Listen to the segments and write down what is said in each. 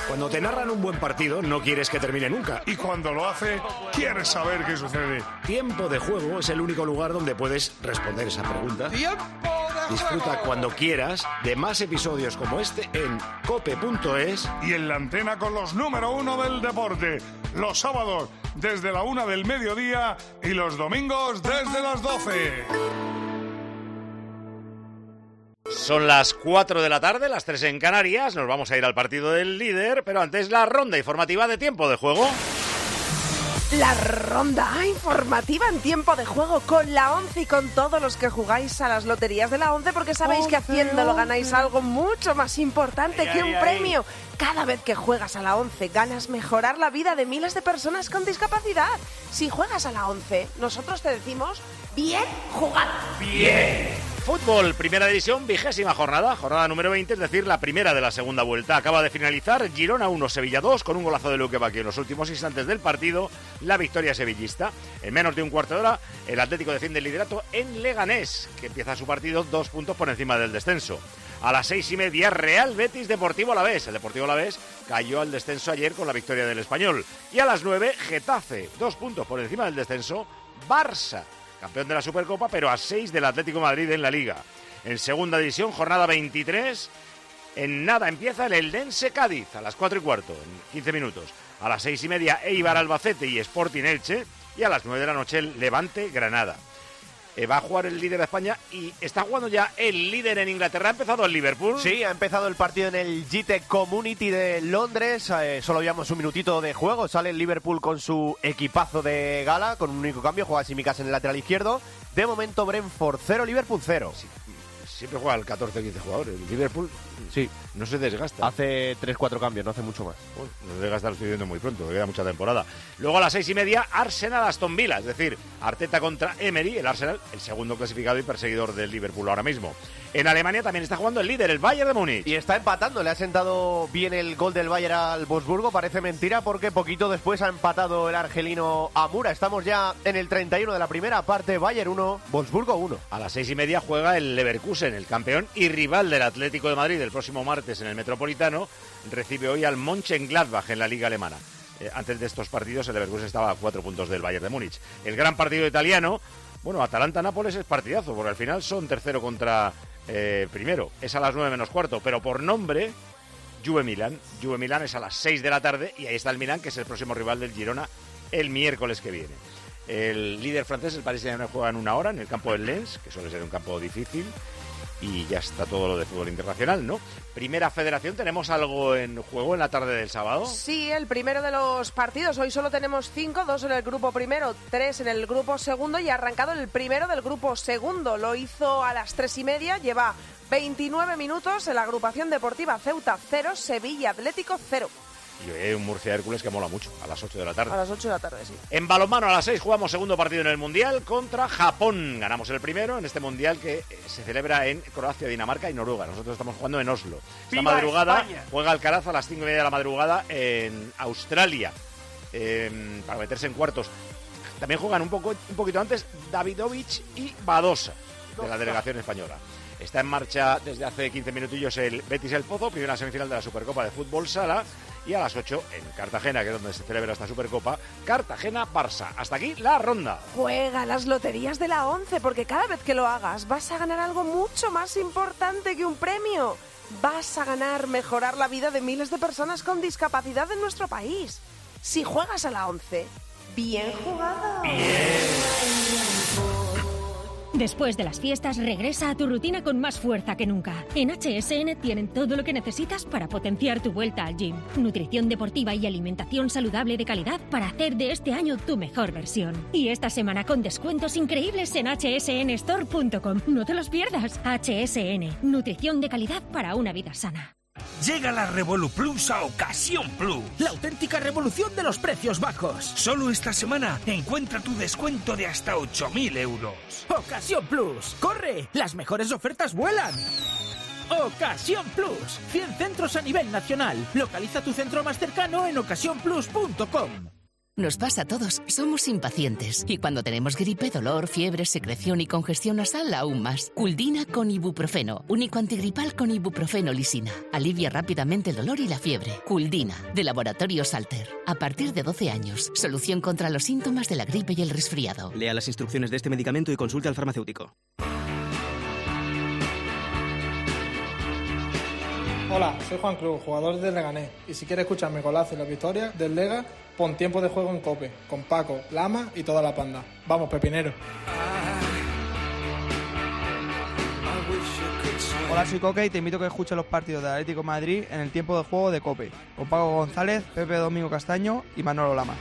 Cuando te narran un buen partido, no quieres que termine nunca. Y cuando lo hace, quieres saber qué sucede. Tiempo de Juego es el único lugar donde puedes responder esa pregunta. Disfruta cuando quieras de más episodios como este en cope.es. Y en la antena con los número 1 del deporte. Los sábados desde la 1 del mediodía y los domingos desde las 12. Son las 4 de la tarde, las 3 en Canarias. Nos vamos a ir al partido del líder, pero antes la ronda informativa de Tiempo de Juego. La ronda informativa en Tiempo de Juego con la 11 y con todos los que jugáis a las loterías de la 11, porque sabéis que haciéndolo ganáis algo mucho más importante que un premio. Cada vez que juegas a la 11 ganas mejorar la vida de miles de personas con discapacidad. Si juegas a la 11, nosotros te decimos bien jugado. Bien. Fútbol, primera división, 20ª jornada número 20, es decir, la primera de la segunda vuelta. Acaba de finalizar Girona 1, Sevilla 2, con un golazo de Luque Bacchio en los últimos instantes del partido, la victoria sevillista. En menos de un cuarto de hora, el Atlético defiende el liderato en Leganés, que empieza su partido 2 puntos por encima del descenso. A las 6:30, Real Betis Deportivo Alavés. El Deportivo Alavés cayó al descenso ayer con la victoria del Español. Y a las 9, Getafe, 2 puntos por encima del descenso, Barça, campeón de la Supercopa, pero a 6 del Atlético de Madrid en la Liga. En segunda división, jornada 23, en nada empieza el Eldense Cádiz, a las 4:15, en 15 minutos. A las 6:30, Eibar Albacete y Sporting Elche. Y a las 9 de la noche, el Levante Granada. Va a jugar el líder de España y está jugando ya el líder en Inglaterra. ¿Ha empezado el Liverpool? Sí, ha empezado el partido en el GT Community de Londres. Solo llevamos un minutito de juego. Sale el Liverpool con su equipazo de gala, con un único cambio. Juega Simicas en el lateral izquierdo. De momento, Brentford 0, Liverpool 0. Sí, siempre juega el 14 o 15 jugadores. El Liverpool sí, no se desgasta. Hace 3-4 cambios, no hace mucho más. Bueno, no se desgasta, lo estoy viendo muy pronto, queda mucha temporada. Luego a las 6:30, Arsenal-Aston Villa, es decir, Arteta contra Emery, el Arsenal, el segundo clasificado y perseguidor del Liverpool ahora mismo. En Alemania también está jugando el líder, el Bayern de Múnich. Y está empatando, le ha sentado bien el gol del Bayern al Wolfsburgo, parece mentira porque poquito después ha empatado el argelino a Mura. Estamos ya en el 31 de la primera parte, Bayern 1, Wolfsburgo 1. A las 6:30 juega el Leverkusen, el campeón y rival del Atlético de Madrid el próximo martes en el Metropolitano. Recibe hoy al Mönchengladbach en la Liga Alemana. Antes de estos partidos el Leverkusen estaba a 4 puntos del Bayern de Múnich. El gran partido italiano, bueno, Atalanta-Nápoles es partidazo, porque al final son tercero contra primero. Es a las 9:15, pero por nombre, Juve-Milan. Juve-Milan es a las 6 de la tarde y ahí está el Milan, que es el próximo rival del Girona el miércoles que viene. El líder francés, el Paris Saint-Germain, juega en 1 hora en el campo del Lens, que suele ser un campo difícil. Y ya está todo lo de fútbol internacional, ¿no? Primera Federación, ¿tenemos algo en juego en la tarde del sábado? Sí, el primero de los partidos. Hoy solo tenemos 5, 2 en el grupo primero, 3 en el grupo segundo y ha arrancado el primero del grupo segundo. Lo hizo a las 3:30, lleva 29 minutos en la agrupación deportiva Ceuta 0, Sevilla Atlético 0. Y hoy hay un Murcia-Hércules que mola mucho, a las 8 de la tarde. A las 8 de la tarde, sí. En balonmano a las 6 jugamos segundo partido en el Mundial contra Japón. Ganamos el primero en este Mundial que se celebra en Croacia, Dinamarca y Noruega. Nosotros estamos jugando en Oslo. Esta madrugada España! Juega Alcaraz a las 5:30 de la madrugada en Australia para meterse en cuartos. También juegan un poquito antes Davidovich y Badosa de la delegación española. Está en marcha desde hace 15 minutillos el Betis El Pozo, primera semifinal de la Supercopa de Fútbol Sala. Y a las 8 en Cartagena, que es donde se celebra esta Supercopa, Cartagena-Barça. Hasta aquí la ronda. Juega las loterías de la 11, porque cada vez que lo hagas vas a ganar algo mucho más importante que un premio. Vas a ganar mejorar la vida de miles de personas con discapacidad en nuestro país. Si juegas a la 11, bien jugado. Después de las fiestas, regresa a tu rutina con más fuerza que nunca. En HSN tienen todo lo que necesitas para potenciar tu vuelta al gym. Nutrición deportiva y alimentación saludable de calidad para hacer de este año tu mejor versión. Y esta semana con descuentos increíbles en hsnstore.com. No te los pierdas. HSN, nutrición de calidad para una vida sana. Llega la Revolu Plus a Ocasión Plus. La auténtica revolución de los precios bajos. Solo esta semana encuentra tu descuento de hasta 8.000 euros. Ocasión Plus. ¡Corre! ¡Las mejores ofertas vuelan! Ocasión Plus. 100 centros a nivel nacional. Localiza tu centro más cercano en ocasiónplus.com. Nos pasa a todos, somos impacientes. Y cuando tenemos gripe, dolor, fiebre, secreción y congestión nasal, aún más. Culdina con ibuprofeno. Único antigripal con ibuprofeno lisina. Alivia rápidamente el dolor y la fiebre. Culdina, de Laboratorios Alter. A partir de 12 años. Solución contra los síntomas de la gripe y el resfriado. Lea las instrucciones de este medicamento y consulte al farmacéutico. Hola, soy Juan Cruz, jugador del Leganés. Y si quieres escuchar mi golazo y la victoria del Lega, pon Tiempo de Juego en COPE, con Paco, Lama y toda la panda. ¡Vamos, pepinero! Hola, soy Coque y te invito a que escuches los partidos del Atlético de Madrid en el Tiempo de Juego de COPE, con Paco González, Pepe Domingo Castaño y Manolo Lama.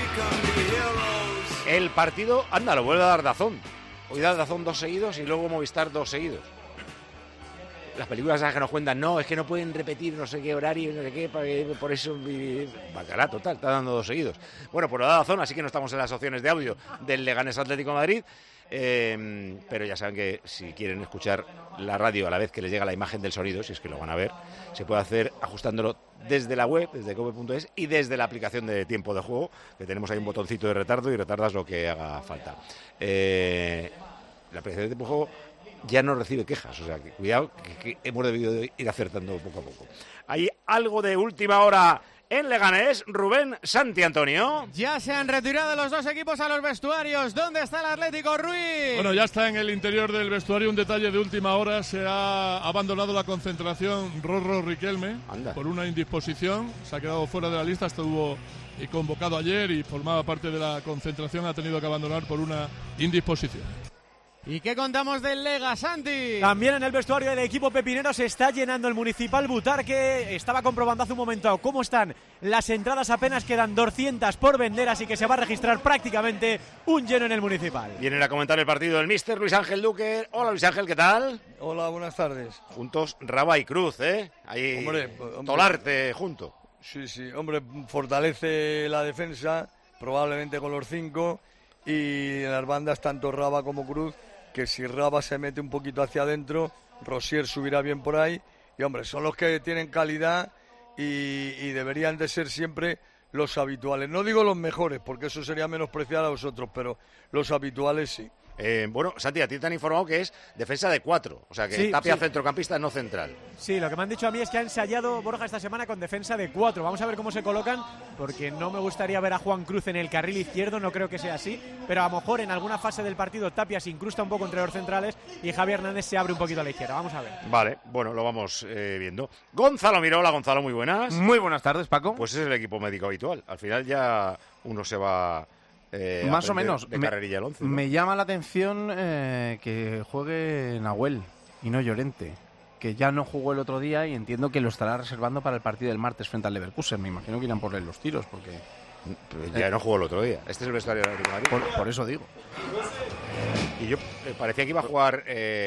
El partido, anda, lo vuelve a dar DAZN. Hoy da DAZN 2 seguidos y luego Movistar 2 seguidos. Las películas esas que nos cuentan, no, es que no pueden repetir no sé qué horario, no sé qué, por eso bacalá total, está dando 2 seguidos. Bueno, pues lo da DAZN, así que no estamos en las opciones de audio del Leganés Atlético de Madrid, pero ya saben que si quieren escuchar la radio a la vez que les llega la imagen del sonido, si es que lo van a ver, se puede hacer ajustándolo desde la web, desde cope.es y desde la aplicación de Tiempo de Juego, que tenemos ahí un botoncito de retardo y retardas lo que haga falta. La aplicación de Tiempo de Juego ya no recibe quejas, o sea, que cuidado, que hemos debido ir acertando poco a poco. Hay algo de última hora en Leganés. Rubén, Santi Antonio. Ya se han retirado los dos equipos a los vestuarios. ¿Dónde está el Atlético, Ruiz? Bueno, ya está en el interior del vestuario. Un detalle de última hora: se ha abandonado la concentración Rorro Riquelme. Anda. Por una indisposición. Se ha quedado fuera de la lista. Estuvo convocado ayer y formaba parte de la concentración. Ha tenido que abandonar por una indisposición. ¿Y qué contamos del Lega, Santi? También en el vestuario del equipo pepinero se está llenando el Municipal Butarque. Estaba comprobando hace un momento cómo están las entradas, apenas quedan 200 por vender, así que se va a registrar prácticamente un lleno en el Municipal. Vienen a comentar el partido del míster Luis Ángel Duque. Hola, Luis Ángel, ¿qué tal? Hola, buenas tardes. Juntos Raba y Cruz, ¿eh? Ahí, hombre, Tolarte junto. Sí, hombre, fortalece la defensa, probablemente con los 5, y en las bandas tanto Raba como Cruz, que si Raba se mete un poquito hacia adentro, Rosier subirá bien por ahí, y hombre, son los que tienen calidad y deberían de ser siempre los habituales. No digo los mejores, porque eso sería menospreciar a los otros, pero los habituales sí. Bueno, Santi, a ti te han informado que es defensa de 4, o sea que sí, Tapia centrocampista, no central. Sí, lo que me han dicho a mí es que ha ensayado Borja esta semana con defensa de 4. Vamos a ver cómo se colocan, porque no me gustaría ver a Juan Cruz en el carril izquierdo, no creo que sea así, pero a lo mejor en alguna fase del partido Tapia se incrusta un poco entre los centrales y Javier Hernández se abre un poquito a la izquierda. Vamos a ver. Vale, bueno, lo vamos viendo. Gonzalo Mirola. Gonzalo, muy buenas. Muy buenas tardes, Paco. Pues es el equipo médico habitual. Al final ya uno se va... más o menos, de carrerilla el 11, ¿no? Me llama la atención que juegue Nahuel y no Llorente, que ya no jugó el otro día y entiendo que lo estará reservando para el partido del martes frente al Leverkusen. Me imagino que irán por él los tiros, porque... Pero ya no jugó el otro día. Este es el vestuario del Atlético de Madrid. Por eso digo. Y yo parecía que iba a jugar...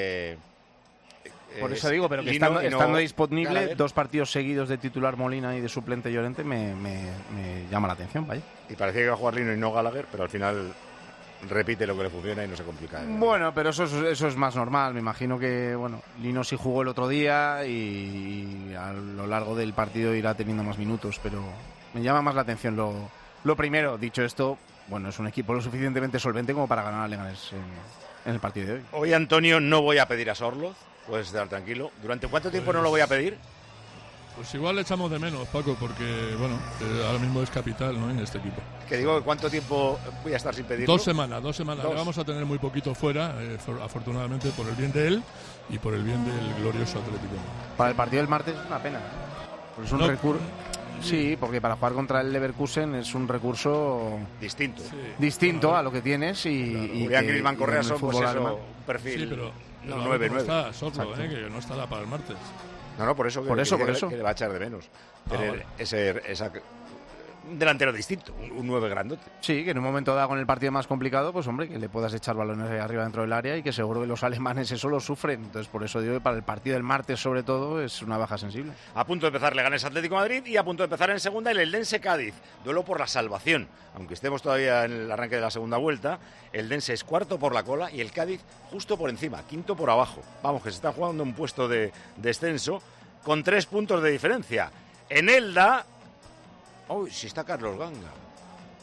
por eso digo, pero que estando disponible, Gallagher. 2 partidos seguidos de titular Molina y de suplente Llorente me llama la atención, vaya. Y parecía que iba a jugar Lino y no Gallagher, pero al final repite lo que le funciona y no se complica. Bueno, pero eso es más normal. Me imagino que, bueno, Lino sí jugó el otro día y a lo largo del partido irá teniendo más minutos, pero me llama más la atención lo primero. Dicho esto, bueno, es un equipo lo suficientemente solvente como para ganar a Leganés en el partido de hoy. Hoy, Antonio, no voy a pedir a Sorloz. Puedes estar tranquilo. ¿Durante cuánto tiempo no lo voy a pedir? Pues igual le echamos de menos, Paco, porque, bueno, ahora mismo es capital, ¿no?, en este equipo. Que digo, ¿cuánto tiempo voy a estar sin pedirlo? 2 semanas. Le vamos a tener muy poquito fuera, afortunadamente, por el bien de él y por el bien del glorioso Atlético. Para el partido del martes es una pena. Porque es un recurso... Sí, porque para jugar contra el Leverkusen es un recurso distinto, distinto a lo que tienes y Julián Griezmann, Correa son pues eso, un perfil. Sí, pero 9-9. No está Sorlo, que no estará para el martes. No, por eso que le va a echar de menos tener vale. esa delantero distinto, un 9 grandote. Sí, que en un momento dado con el partido más complicado, pues hombre, que le puedas echar balones arriba dentro del área y que seguro que los alemanes eso lo sufren. Entonces por eso digo que para el partido del martes sobre todo es una baja sensible. A punto de empezar Leganés Atlético de Madrid y a punto de empezar en segunda el Eldense Cádiz, duelo por la salvación. Aunque estemos todavía en el arranque de la segunda vuelta, el Eldense es 4º por la cola y el Cádiz justo por encima, 5º por abajo. Vamos, que se está jugando un puesto de descenso con 3 puntos de diferencia. En Elda... Uy, si está Carlos Ganga.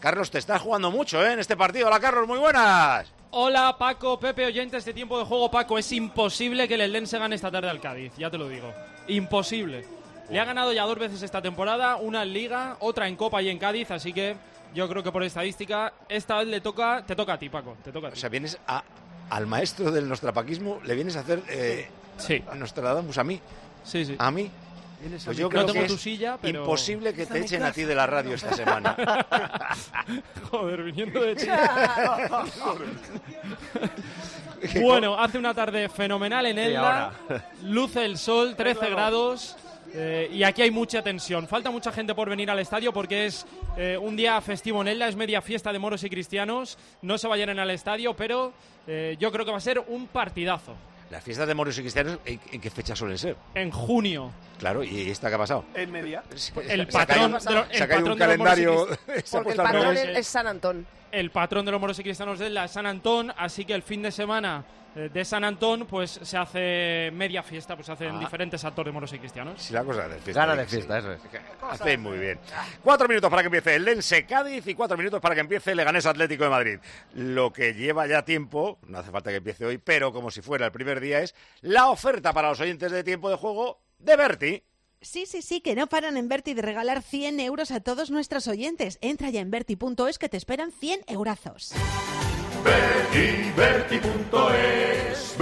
Carlos, te estás jugando mucho en este partido. Hola, Carlos, muy buenas. Hola, Paco, Pepe, oyentes de Tiempo de Juego. Paco, es imposible que el Eldense gane esta tarde al Cádiz, ya te lo digo. Imposible. Le ha ganado ya 2 veces esta temporada, una en Liga, otra en Copa y en Cádiz, así que yo creo que por estadística esta vez te toca a ti, Paco, te toca a ti. O sea, vienes al maestro del nostrapaquismo, le vienes a hacer Nostradamus a mí. Sí. ¿A mí? Pues yo creo que tu silla, pero... imposible que te echen a ti de la radio esta semana. Joder, viniendo de ti. Bueno, hace una tarde fenomenal en Elda. Luce el sol, 13 grados. Y aquí hay mucha tensión. Falta mucha gente por venir al estadio porque es un día festivo en Elda, es media fiesta de moros y cristianos. No se vayan al estadio, pero yo creo que va a ser un partidazo. ¿Las fiestas de moros y cristianos en qué fecha suelen ser? En junio. Claro, ¿y esta qué ha pasado? En media. El patrón de un calendario. Porque el patrón es San Antón. El patrón de los moros y cristianos de Elda es San Antón, así que el fin de semana de San Antón pues se hace media fiesta, pues se hacen diferentes actos de moros y cristianos. Sí, la cosa de fiesta. Gana de fiesta, eso es. Hacéis muy bien. 4 minutos para que empiece el Eldense Cádiz y 4 minutos para que empiece el Leganés Atlético de Madrid. Lo que lleva ya tiempo, no hace falta que empiece hoy, pero como si fuera el primer día, es la oferta para los oyentes de Tiempo de Juego de Berti. Sí, que no paran en Berti de regalar 100 euros a todos nuestros oyentes. Entra ya en Berti.es que te esperan 100 eurazos. Berti.es,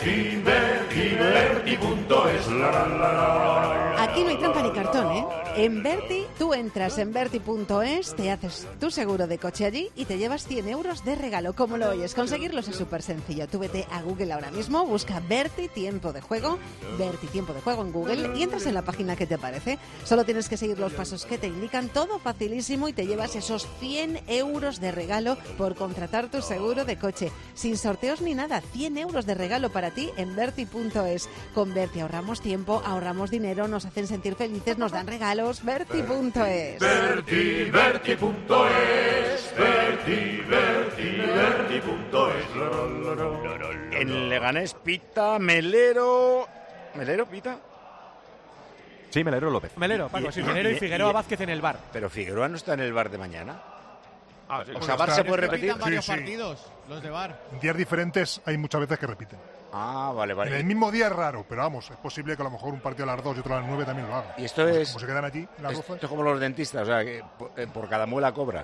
Berti.es. Aquí no hay trampa ni cartón, ¿eh? En Berti, tú entras en Berti.es, te haces tu seguro de coche allí y te llevas 100 euros de regalo. ¿Cómo lo oyes? Conseguirlos es súper sencillo. Tú vete a Google ahora mismo, busca Berti Tiempo de Juego en Google y entras en la página que te aparece. Solo tienes que seguir los pasos que te indican, todo facilísimo y te llevas esos 100 euros de regalo por contratar tu seguro de coche. Sin sorteos ni nada, 100 euros de regalo para ti en Berti.es. Con Berti ahorramos tiempo, ahorramos dinero, nos hacen sentir felices, nos dan regalos. Berti.es. Berti.es. Berti.es. En Leganés pita Melero. ¿Melero pita? Sí, Melero López. Melero, Paco, sí, Melero y Figueroa Vázquez en el bar. Pero Figueroa no está en el bar de mañana. Sí. O sea, bar se puede repetir. Varios partidos, los de bar. En días diferentes hay muchas veces que repiten. Vale. En el mismo día es raro, pero vamos, es posible que a lo mejor un partido a las 2 y otro a las 9 también lo haga. Y esto es... Como se quedan allí, las 12. Esto es como los dentistas, o sea, que por cada muela cobra.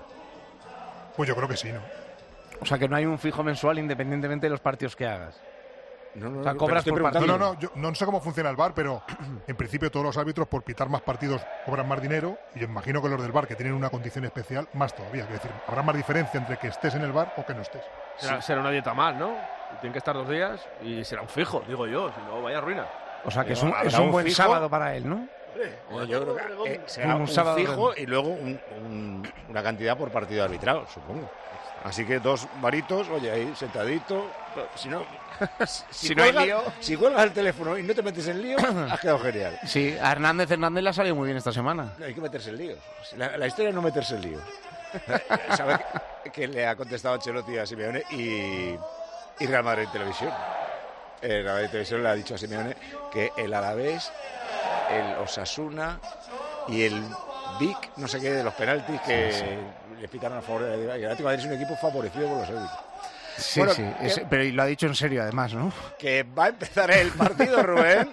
Pues yo creo que sí, ¿no? O sea, que no hay un fijo mensual independientemente de los partidos que hagas. No, o sea, cobras por partido. Yo no sé cómo funciona el VAR, pero en principio todos los árbitros por pitar más partidos cobran más dinero y yo imagino que los del VAR que tienen una condición especial más todavía. Es decir, habrá más diferencia entre que estés en el VAR o que no estés. Será una dieta más, ¿no? Tienen que estar 2 días y será un fijo, digo yo, si no vaya ruina. O sea, que es un buen fijo? Sábado para él, ¿no? Yo creo que será un sábado fijo y luego una cantidad por partido arbitrado, supongo. Así que 2 varitos, oye, ahí sentadito. Si no, si hay lío, si cuelgas el teléfono y no te metes en lío, has quedado genial. Sí, a Hernández le ha salido muy bien esta semana. No, hay que meterse en líos. La historia es no meterse en líos. ¿Sabes que le ha contestado Ancelotti a Simeone y Real Madrid Televisión? Real Madrid Televisión le ha dicho a Simeone que el Alavés, el Osasuna y el Vic, no sé qué, de los penaltis que le pitaron a favor de el Atlético de Madrid es un equipo favorecido por los árbitros. Sí, bueno, pero lo ha dicho en serio además, ¿no? Que va a empezar el partido, Rubén.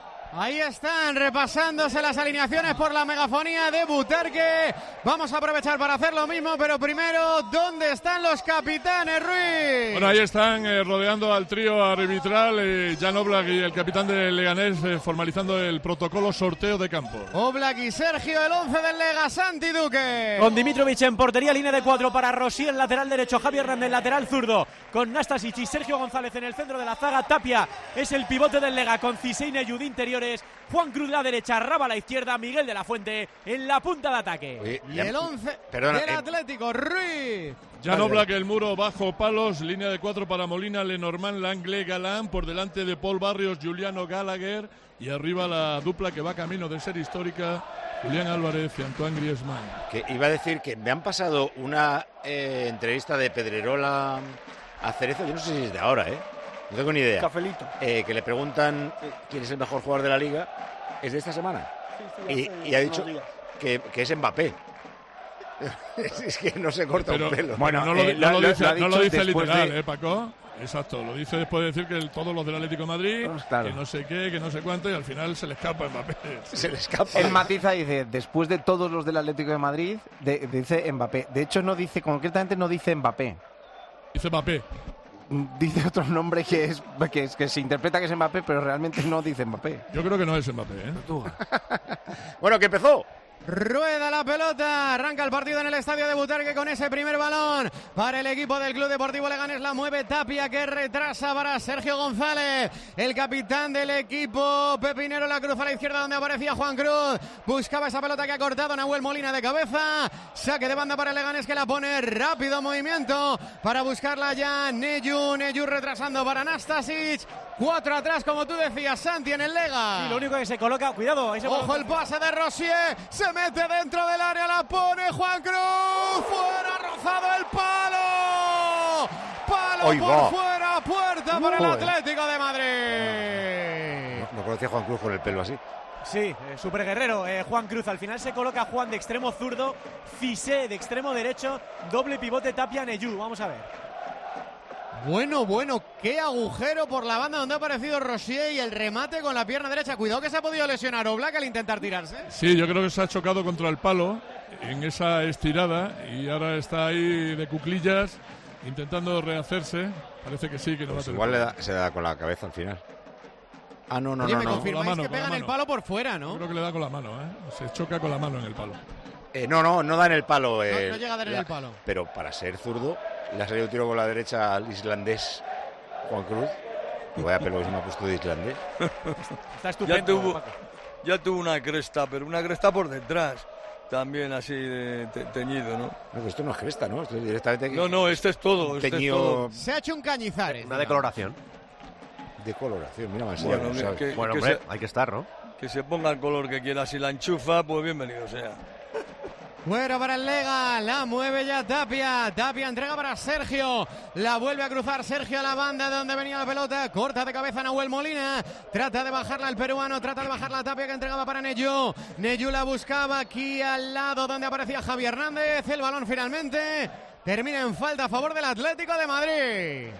Ahí están repasándose las alineaciones por la megafonía de Butarque. Vamos a aprovechar para hacer lo mismo, pero primero, ¿dónde están los capitanes, Ruiz? Bueno, ahí están rodeando al trío arbitral, Jan Oblak y el capitán de Leganés, formalizando el protocolo sorteo de campo. Oblak y Sergio, el 11 del Lega, Santi Duque. Con Dimitrovic en portería, línea de 4 para Rosier, lateral derecho, Javier Hernández, lateral zurdo, con Nastasic y Sergio González en el centro de la zaga. Tapia es el pivote del Lega, con Ciseine y Udí interiores. Juan Cruz la derecha, Raba la izquierda, Miguel de la Fuente en la punta de ataque. Oye, y el 11 del Atlético, Ruiz. Jan Oblak, el muro bajo palos, línea de 4 para Molina, Lenormand, Langlais, Galán, por delante de Paul Barrios, Juliano Gallagher, y arriba la dupla que va camino de ser histórica, Julián Álvarez y Antoine Griezmann. Que iba a decir que me han pasado una entrevista de Pedrerola a Cerezo, yo no sé si es de ahora, no tengo ni idea. Cafelito. Que le preguntan quién es el mejor jugador de la Liga. ¿Es de esta semana? Sí, y ha dicho que es Mbappé. Es que no se corta un pelo. Bueno, no lo dice literal, Paco. Exacto, lo dice después de decir que todos los del Atlético de Madrid, que no sé qué, que no sé cuánto, y al final se le escapa Mbappé. Se le escapa. El matiza dice, después de todos los del Atlético de Madrid, dice Mbappé. De hecho, no dice, concretamente no dice Mbappé. Dice Mbappé. Dice otro nombre que se interpreta que es Mbappé, pero realmente no dice Mbappé. Yo creo que no es Mbappé, ¿eh? Bueno, que empezó. Rueda la pelota, arranca el partido en el estadio de Butarque con ese primer balón para el equipo del Club Deportivo Leganés. La mueve Tapia, que retrasa para Sergio González, el capitán del equipo pepinero. La cruz a la izquierda donde aparecía Juan Cruz, buscaba esa pelota que ha cortado Nahuel Molina de cabeza. Saque de banda para el Leganés, que la pone rápido movimiento para buscarla ya Neyu retrasando para Nastasic. 4 atrás, como tú decías, Santi, en el Lega. Y lo único que se coloca, cuidado. Ojo el pase de Rosier, se mete dentro del área, la pone Juan Cruz, fuera, rozado el palo. Palo por fuera, puerta para el Atlético de Madrid. No conocía a Juan Cruz con el pelo así. Sí, súper guerrero. Juan Cruz, al final se coloca Juan de extremo zurdo, Cissé de extremo derecho, doble pivote Tapia Neyu. Vamos a ver. Bueno, qué agujero por la banda donde ha aparecido Rosier y el remate con la pierna derecha. Cuidado que se ha podido lesionar Oblak al intentar tirarse. Sí, yo creo que se ha chocado contra el palo en esa estirada y ahora está ahí de cuclillas intentando rehacerse. Parece que sí, que no va a tener. Igual se da con la cabeza al final. No. ¿Me confirmáis que pegan el palo por fuera, no? Yo creo que le da con la mano, ¿eh? Se choca con la mano en el palo. No da en el palo. No llega a dar en el palo. Pero para ser zurdo, le ha salido un tiro con la derecha al islandés Juan Cruz. Y vaya pelo que se me ha puesto de islandés. Está estupendo. Ya tuvo una cresta, pero una cresta por detrás. También así de teñido, ¿no? No, pero esto no es cresta, ¿no? Esto es directamente... No, este es todo. Teñido... Se ha hecho un Cañizares. Una decoloración. Decoloración, mira, más bueno, hombre, hay que estar, ¿no? Que se ponga el color que quiera. Si la enchufa, pues bienvenido sea. Fuera para el Lega, la mueve ya Tapia. Tapia entrega para Sergio. La vuelve a cruzar Sergio a la banda de donde venía la pelota. Corta de cabeza Nahuel Molina. Trata de bajarla el peruano. Trata de bajarla Tapia, que entregaba para Neyu. Neyu la buscaba aquí al lado donde aparecía Javi Hernández. El balón finalmente termina en falta a favor del Atlético de Madrid.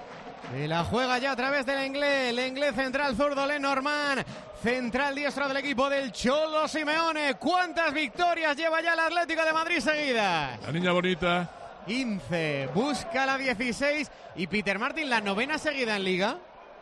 Y la juega ya a través del Lenglet. Lenglet central zurdo, Lenormand. Central diestro del equipo del Cholo Simeone. ¿Cuántas victorias lleva ya el Atlético de Madrid seguidas? La niña bonita. 15. Busca la 16. Y Peter Martin, la 9ª seguida en Liga.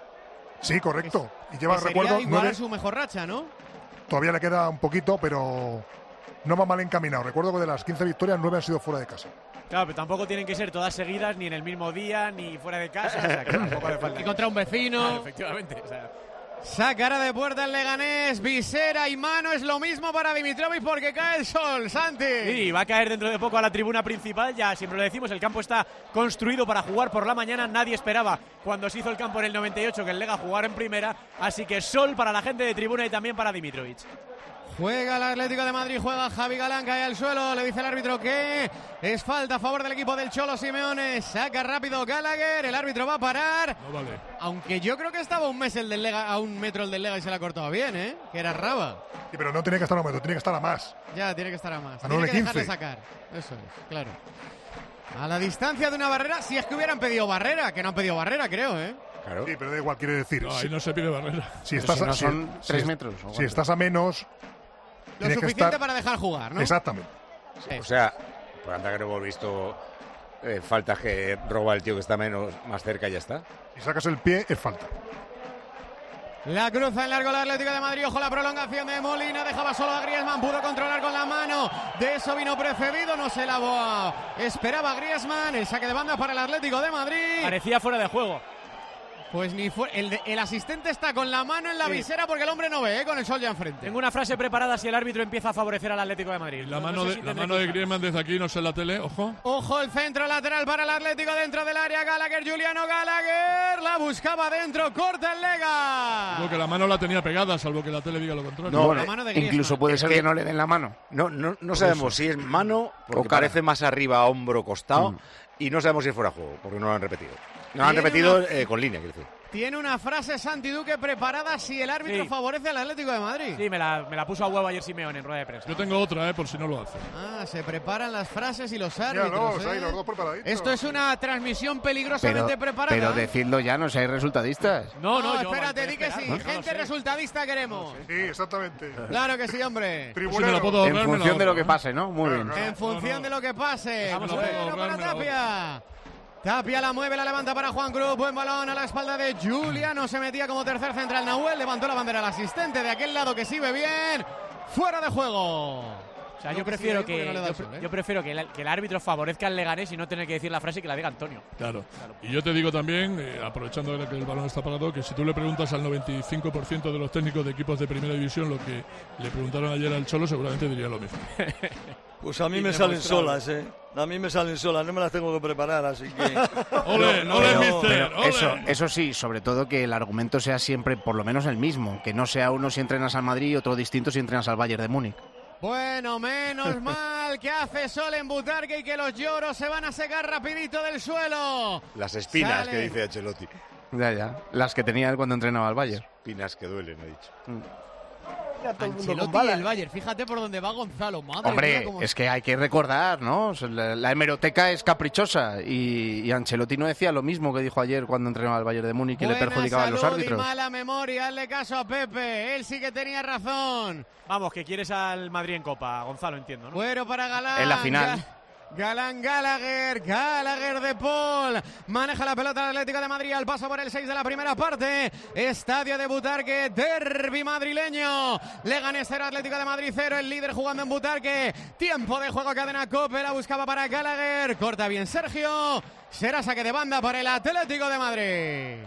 Sí, correcto. Y lleva, recuerdo, igual 9... a su mejor racha, ¿no? Todavía le queda un poquito, pero no va mal encaminado. Recuerdo que de las 15 victorias, 9 han sido fuera de casa. Claro, pero tampoco tienen que ser todas seguidas, ni en el mismo día, ni fuera de casa. O sea, que tampoco hace falta. Y contra un vecino. Claro, efectivamente. O sea. Sacará de puerta el Leganés, visera y mano, es lo mismo para Dimitrovic porque cae el sol, Santi. Sí, va a caer dentro de poco a la tribuna principal, ya siempre lo decimos, el campo está construido para jugar por la mañana, nadie esperaba cuando se hizo el campo en el 98 que el Lega jugara en primera, así que sol para la gente de tribuna y también para Dimitrovic. Juega el Atlético de Madrid, juega Javi Galán, cae al suelo, le dice el árbitro que es falta a favor del equipo del Cholo Simeone, saca rápido Gallagher, el árbitro va a parar. No vale. Aunque yo creo que estaba a un metro el del Lega y se la cortaba bien, que era Raba. Sí, pero no tiene que estar a un metro, tiene que estar a más. Ya, tiene que estar a más. A tiene 9, que 15. dejarle sacar, eso es, claro. A la distancia de una barrera, si es que hubieran pedido barrera, que no han pedido barrera, creo, Claro. Sí, pero da igual, quiere decir. No, ahí no se pide barrera. Si estás no son 3 metros. Si estás a menos... Lo suficiente para dejar jugar, ¿no? Exactamente. Sí. O sea, por anda que no hemos visto faltas que roba el tío que está más cerca y ya está. Si sacas el pie, es falta. La cruza en largo el Atlético de Madrid. Ojo la prolongación de Molina. Dejaba solo a Griezmann. Pudo controlar con la mano. De eso vino precedido. No se la esperaba Griezmann. El saque de banda para el Atlético de Madrid. Parecía fuera de juego. Pues ni fue. El asistente está con la mano en la visera porque el hombre no ve, con el sol ya enfrente. Tengo una frase preparada si el árbitro empieza a favorecer al Atlético de Madrid. La mano de Griezmann desde aquí, no sé en la tele, ojo. Ojo el centro lateral para el Atlético dentro del área. Gallagher, Juliano Gallagher. La buscaba dentro, corta el Lega. Creo que la mano la tenía pegada, salvo que la tele diga lo contrario. No, la mano de Griezmann. Incluso puede ser que no le den la mano. No sabemos si es mano, porque parece más arriba, hombro, costado, y no sabemos si es fuera de juego, porque no lo han repetido. No lo han repetido con línea, quiero decir. tiene una frase Santi Duque preparada si el árbitro favorece al Atlético de Madrid. Sí, me la puso a huevo ayer Simeone en rueda de prensa. Yo tengo otra, por si no lo hace. Se preparan las frases y los árbitros. Ahí los dos preparaditos. Esto es una transmisión peligrosamente preparada. Pero decidlo ya, no seáis resultadistas. No, espérate, di que sí. Gente resultadista queremos. Sí, exactamente. Claro que sí, hombre. En función de lo que pase, ¿no? Muy bien. En función de lo que pase. Bueno para Tapia. Tapia la mueve, la levanta para Juan Cruz. Buen balón a la espalda de Juliano. Se metía como tercer central Nahuel. Levantó la bandera al asistente de aquel lado que sí ve bien. Fuera de juego. O sea, yo prefiero que el árbitro favorezca al Leganés y no tener que decir la frase y que la diga Antonio. Claro. Y yo te digo también, aprovechando que el balón está parado, que si tú le preguntas al 95% de los técnicos de equipos de primera división lo que le preguntaron ayer al Cholo, seguramente diría lo mismo. Pues a mí me salen solas, A mí me salen solas, no me las tengo que preparar, así que... ¡Ole, mister! Eso sí, sobre todo que el argumento sea siempre por lo menos el mismo, que no sea uno si entrenas al Madrid y otro distinto si entrenas al Bayern de Múnich. Bueno, menos mal que hace sol en Butarque y que los lloros se van a secar rapidito del suelo. Las espinas que dice Ancelotti. Ya. Las que tenía él cuando entrenaba al Bayern. Espinas que duelen, ha dicho. Ancelotti y el Bayern, fíjate por dónde va Gonzalo. Madre Hombre, mía, es que hay que recordar, ¿no? La hemeroteca es caprichosa y Ancelotti no decía lo mismo que dijo ayer cuando entrenaba al Bayern de Múnich, que le perjudicaban los árbitros. Y mala memoria, hazle caso a Pepe, él sí que tenía razón. Vamos, que quieres al Madrid en Copa, Gonzalo, entiendo, ¿no? Bueno para Galán. En la final. Galán Gallagher de Paul, maneja la pelota el Atlético de Madrid al paso por el 6 de la primera parte. Estadio de Butarque, derbi madrileño. Leganés 0, Atlético de Madrid 0, el líder jugando en Butarque. Tiempo de juego, cadena COPE, la buscaba para Gallagher, corta bien Sergio. Será saque de banda para el Atlético de Madrid.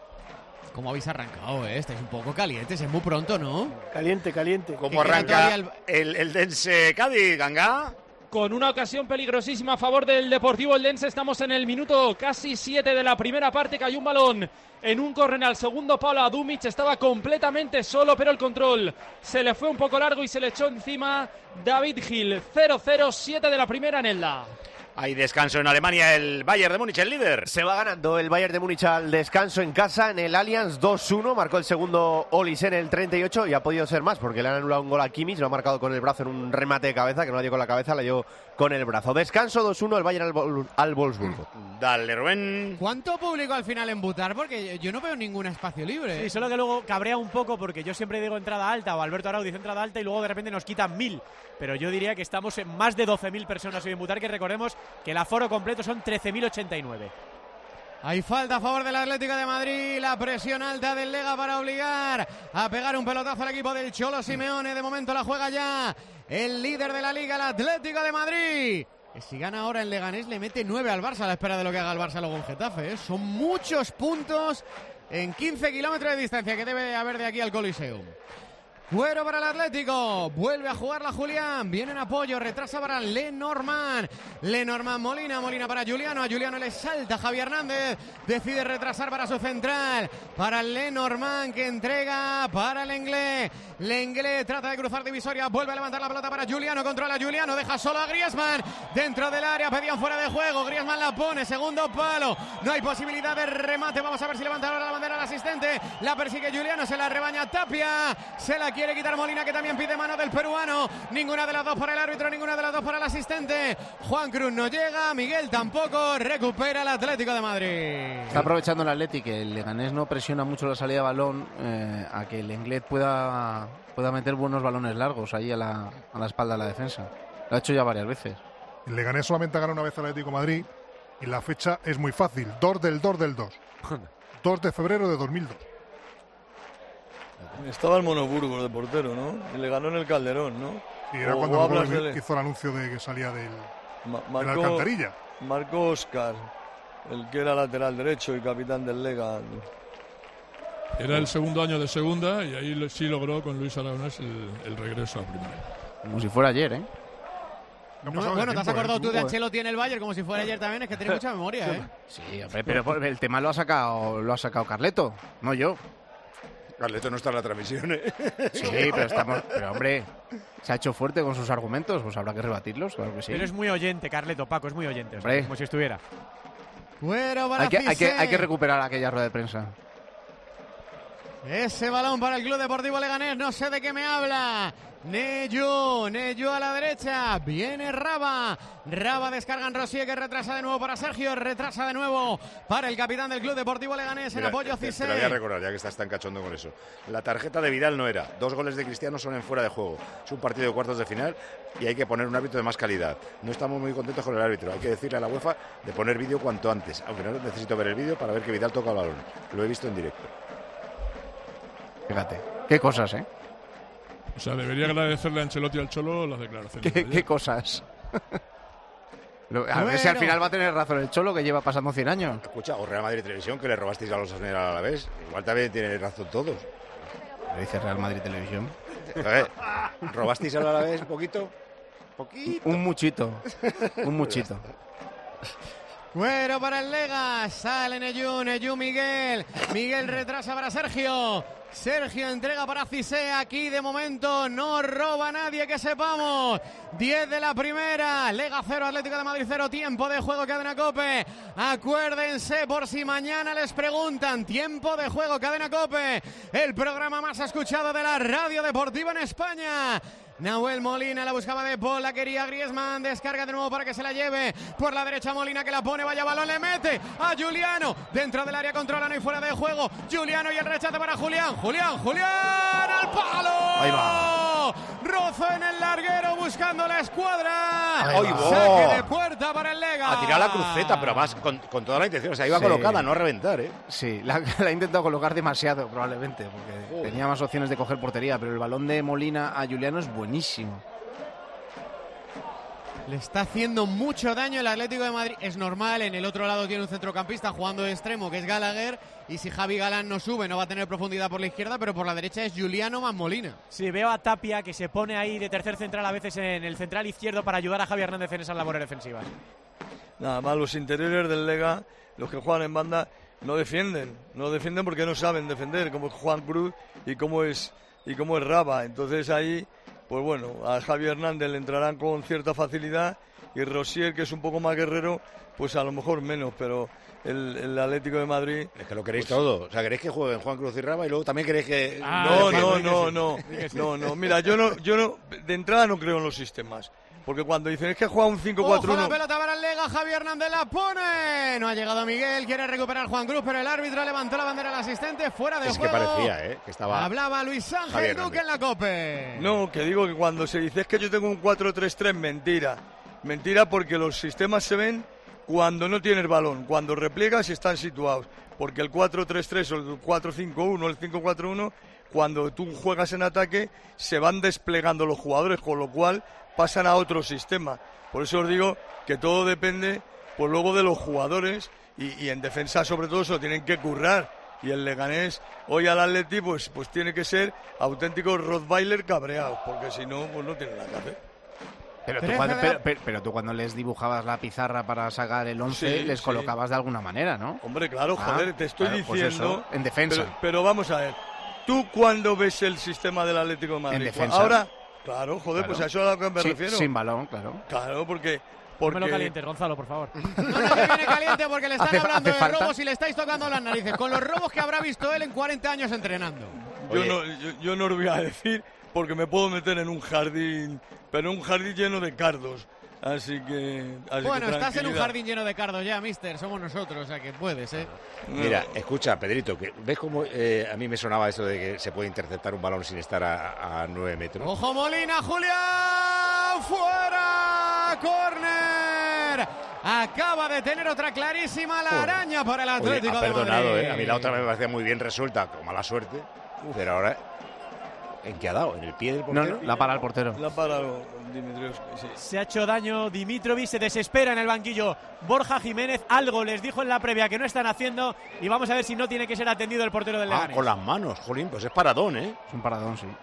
¿Cómo habéis arrancado? Estáis un poco calientes, es muy pronto, ¿no? Caliente. ¿Cómo arranca el Dense Cádiz, Ganga? Con una ocasión peligrosísima a favor del Deportivo Eldense. Estamos en el minuto casi 7 de la primera parte. Cayó un balón en un córner al segundo palo a Dumic. Estaba completamente solo, pero el control se le fue un poco largo y se le echó encima David Gil. 0-0, 7 de la primera en Elda. Hay descanso en Alemania, el Bayern de Múnich, el líder. Se va ganando el Bayern de Múnich al descanso en casa en el Allianz 2-1. Marcó el segundo Olis en el 38 y ha podido ser más porque le han anulado un gol a Kimmich. Lo ha marcado con el brazo en un remate de cabeza, que no la dio con la cabeza, la dio con el brazo. Descanso 2-1, el Bayern al Wolfsburgo. Dale, Rubén. ¿Cuánto público al final en Butar? Porque yo no veo ningún espacio libre. Sí, solo que luego cabrea un poco porque yo siempre digo entrada alta, o Alberto Arau dice entrada alta y luego de repente nos quitan 1.000. Pero yo diría que estamos en más de 12.000 personas hoy en Butar, que recordemos que el aforo completo son 13.089. Hay falta a favor del Atlético de Madrid, la presión alta del Lega para obligar a pegar un pelotazo al equipo del Cholo Simeone. De momento la juega ya el líder de la Liga, el Atlético de Madrid. Que si gana ahora el Leganés le mete 9 al Barça a la espera de lo que haga el Barça luego en Getafe. Son muchos puntos en 15 kilómetros de distancia que debe haber de aquí al Coliseum. Cuero para el Atlético, vuelve a jugarla Julián, viene en apoyo, retrasa para Lenormand, Molina para Juliano, a Juliano le salta Javier Hernández, decide retrasar para su central, para Lenormand que entrega para Lenglet trata de cruzar divisoria, vuelve a levantar la pelota para Juliano, controla a Juliano, deja solo a Griezmann, dentro del área, pedían fuera de juego, Griezmann la pone, segundo palo, no hay posibilidad de remate, vamos a ver si levanta ahora la bandera al asistente, la persigue Juliano, se la rebaña Tapia, se la quiere quitar Molina, que también pide mano del peruano. Ninguna de las dos para el árbitro, ninguna de las dos para el asistente. Juan Cruz no llega, Miguel tampoco. Recupera el Atlético de Madrid. Está aprovechando el Atlético, que el Leganés no presiona mucho la salida de balón, a que el Lenglet pueda meter buenos balones largos ahí a la espalda de la defensa. Lo ha hecho ya varias veces. El Leganés solamente ha ganado una vez al Atlético de Madrid y la fecha es muy fácil. 2 del 2 del 2. 2 de febrero de 2002. Estaba el Monoburgos de portero, ¿no? Y le ganó en el Calderón, ¿no? Sí, era cuando hizo el anuncio de que salía de la alcantarilla. Marcó Óscar, el que era lateral derecho y capitán del Lega. Era el segundo año de segunda y ahí sí logró con Luis Aragonés el regreso a primera. Como si fuera ayer, ¿eh? Bueno, te has acordado tú de Ancelotti en el Bayern como si fuera ayer también, es que tienes mucha memoria, ¿eh? Sí, hombre, pero el tema lo ha sacado Carleto, no yo. Carleto no está en la transmisión, ¿eh? Sí, pero hombre, se ha hecho fuerte con sus argumentos, pues habrá que rebatirlos, claro que sí. Pero es muy oyente, Carleto, Paco, es muy oyente, o sea, como si estuviera. Bueno, hay que recuperar aquella rueda de prensa. Ese balón para el Club Deportivo Leganés, no sé de qué me habla. Neyu a la derecha, viene Raba descarga en Rosier, que retrasa de nuevo para Sergio, retrasa de nuevo para el capitán del Club Deportivo Leganés. En apoyo Cissé. Te lo voy a recordar, ya que estás tan cachondo con eso. La tarjeta de Vidal no era, 2 goles de Cristiano son en fuera de juego, es un partido de cuartos de final y hay que poner un árbitro de más calidad. No estamos muy contentos con el árbitro, hay que decirle a la UEFA de poner vídeo cuanto antes, aunque no necesito ver el vídeo para ver que Vidal toca el balón, lo he visto en directo. Fíjate, qué cosas, ¿eh? O sea, debería agradecerle a Ancelotti al Cholo las declaraciones. ¿Qué cosas? A ver si al final va a tener razón el Cholo, que lleva pasando 100 años. Escucha, o Real Madrid Televisión, que le robasteis a los Osasuna a la vez. Igual también tiene razón todos. ¿Le dice Real Madrid Televisión? ¿Robasteis a la vez un poquito? Un muchito. Un muchito. Cuero para el Lega, sale Neyu Miguel retrasa para Sergio entrega para Cissé, aquí de momento no roba nadie que sepamos. 10 de la primera, Lega 0, Atlético de Madrid 0, tiempo de juego, Cadena COPE. Acuérdense por si mañana les preguntan, tiempo de juego, Cadena COPE, el programa más escuchado de la radio deportiva en España. Nahuel Molina la buscaba de Paul, la quería Griezmann, descarga de nuevo para que se la lleve por la derecha Molina, que la pone, vaya balón, le mete a Juliano, dentro del área controlan y fuera de juego, Juliano y el rechace para Julián al palo. Ahí va. Rozo en el larguero buscando la escuadra. Saque de puerta para el Lega. A tirar la cruceta, pero más con toda la intención, o sea, iba colocada, no a reventar, ¿eh? Sí, la ha intentado colocar demasiado probablemente, porque tenía más opciones de coger portería, pero el balón de Molina a Juliano es buenísimo. Le está haciendo mucho daño el Atlético de Madrid. Es normal, en el otro lado tiene un centrocampista jugando de extremo, que es Gallagher, y si Javi Galán no sube no va a tener profundidad por la izquierda, pero por la derecha es Juliano más Molina. Sí, veo a Tapia, que se pone ahí de tercer central a veces en el central izquierdo para ayudar a Javi Hernández en esas labores defensivas. Nada más, los interiores del Lega, los que juegan en banda, no defienden porque no saben defender, como es Juan Cruz y como es Raba. Entonces ahí, pues bueno, a Javi Hernández le entrarán con cierta facilidad y Rosier, que es un poco más guerrero, pues a lo mejor menos, pero el Atlético de Madrid... Es que lo queréis todo, o sea, queréis que jueguen Juan Cruz y Raba y luego también queréis que... No, mira, yo no, de entrada no creo en los sistemas. Porque cuando dicen es que juega un 5-4-1... Ojo, la pelota para el Lega, Javi Hernández la pone. No ha llegado Miguel, quiere recuperar Juan Cruz, pero el árbitro levantó la bandera al asistente, fuera de juego. Es que parecía, que estaba... Hablaba Luis Ángel Duque en la COPE. No, que digo que cuando se dice es que yo tengo un 4-3-3, mentira. Mentira, porque los sistemas se ven cuando no tienes balón, cuando repliegas y están situados. Porque el 4-3-3 o el 4-5-1 o el 5-4-1, cuando tú juegas en ataque, se van desplegando los jugadores, con lo cual pasan a otro sistema. Por eso os digo que todo depende, pues luego de los jugadores y en defensa sobre todo se lo tienen que currar. Y el Leganés hoy al Atleti pues tiene que ser auténtico Rottweiler cabreado, porque si no, pues no tiene nada que hacer. Pero tú cuando les dibujabas la pizarra para sacar el 11, les colocabas de alguna manera, ¿no? Hombre, claro, joder, te estoy diciendo... Pues eso, en defensa. Pero vamos a ver, ¿tú cuándo ves el sistema del Atlético de Madrid? En defensa. Ahora, claro, joder, pues a eso es a lo que me refiero. Sin balón, claro. Claro, porque... No me lo calientes, Gonzalo, por favor. No que viene caliente porque le están hablando de robos y le estáis tocando las narices. Con los robos que habrá visto él en 40 años entrenando. Yo no lo voy a decir porque me puedo meter en un jardín, pero un jardín lleno de cardos. Así que estás en un jardín lleno de cardos ya, mister. Somos nosotros, o sea que puedes, ¿eh? Mira, escucha, Pedrito, que ¿ves cómo a mí me sonaba eso de que se puede interceptar un balón sin estar a 9 metros? ¡Ojo Molina, Julián! ¡Fuera! ¡Córner! Acaba de tener otra clarísima la araña para el Atlético de Madrid. A mí la otra me parecía muy bien resuelta, con mala suerte, pero ahora... ¿En qué ha dado? ¿En el pie del portero? No, la para el portero. La para Dimitrievski, sí. Se ha hecho daño Dimitrovic, se desespera en el banquillo Borja Jiménez. Algo les dijo en la previa que no están haciendo y vamos a ver si no tiene que ser atendido el portero del Leganés. Con las manos, jolín, pues es paradón, ¿eh? Es un paradón, sí.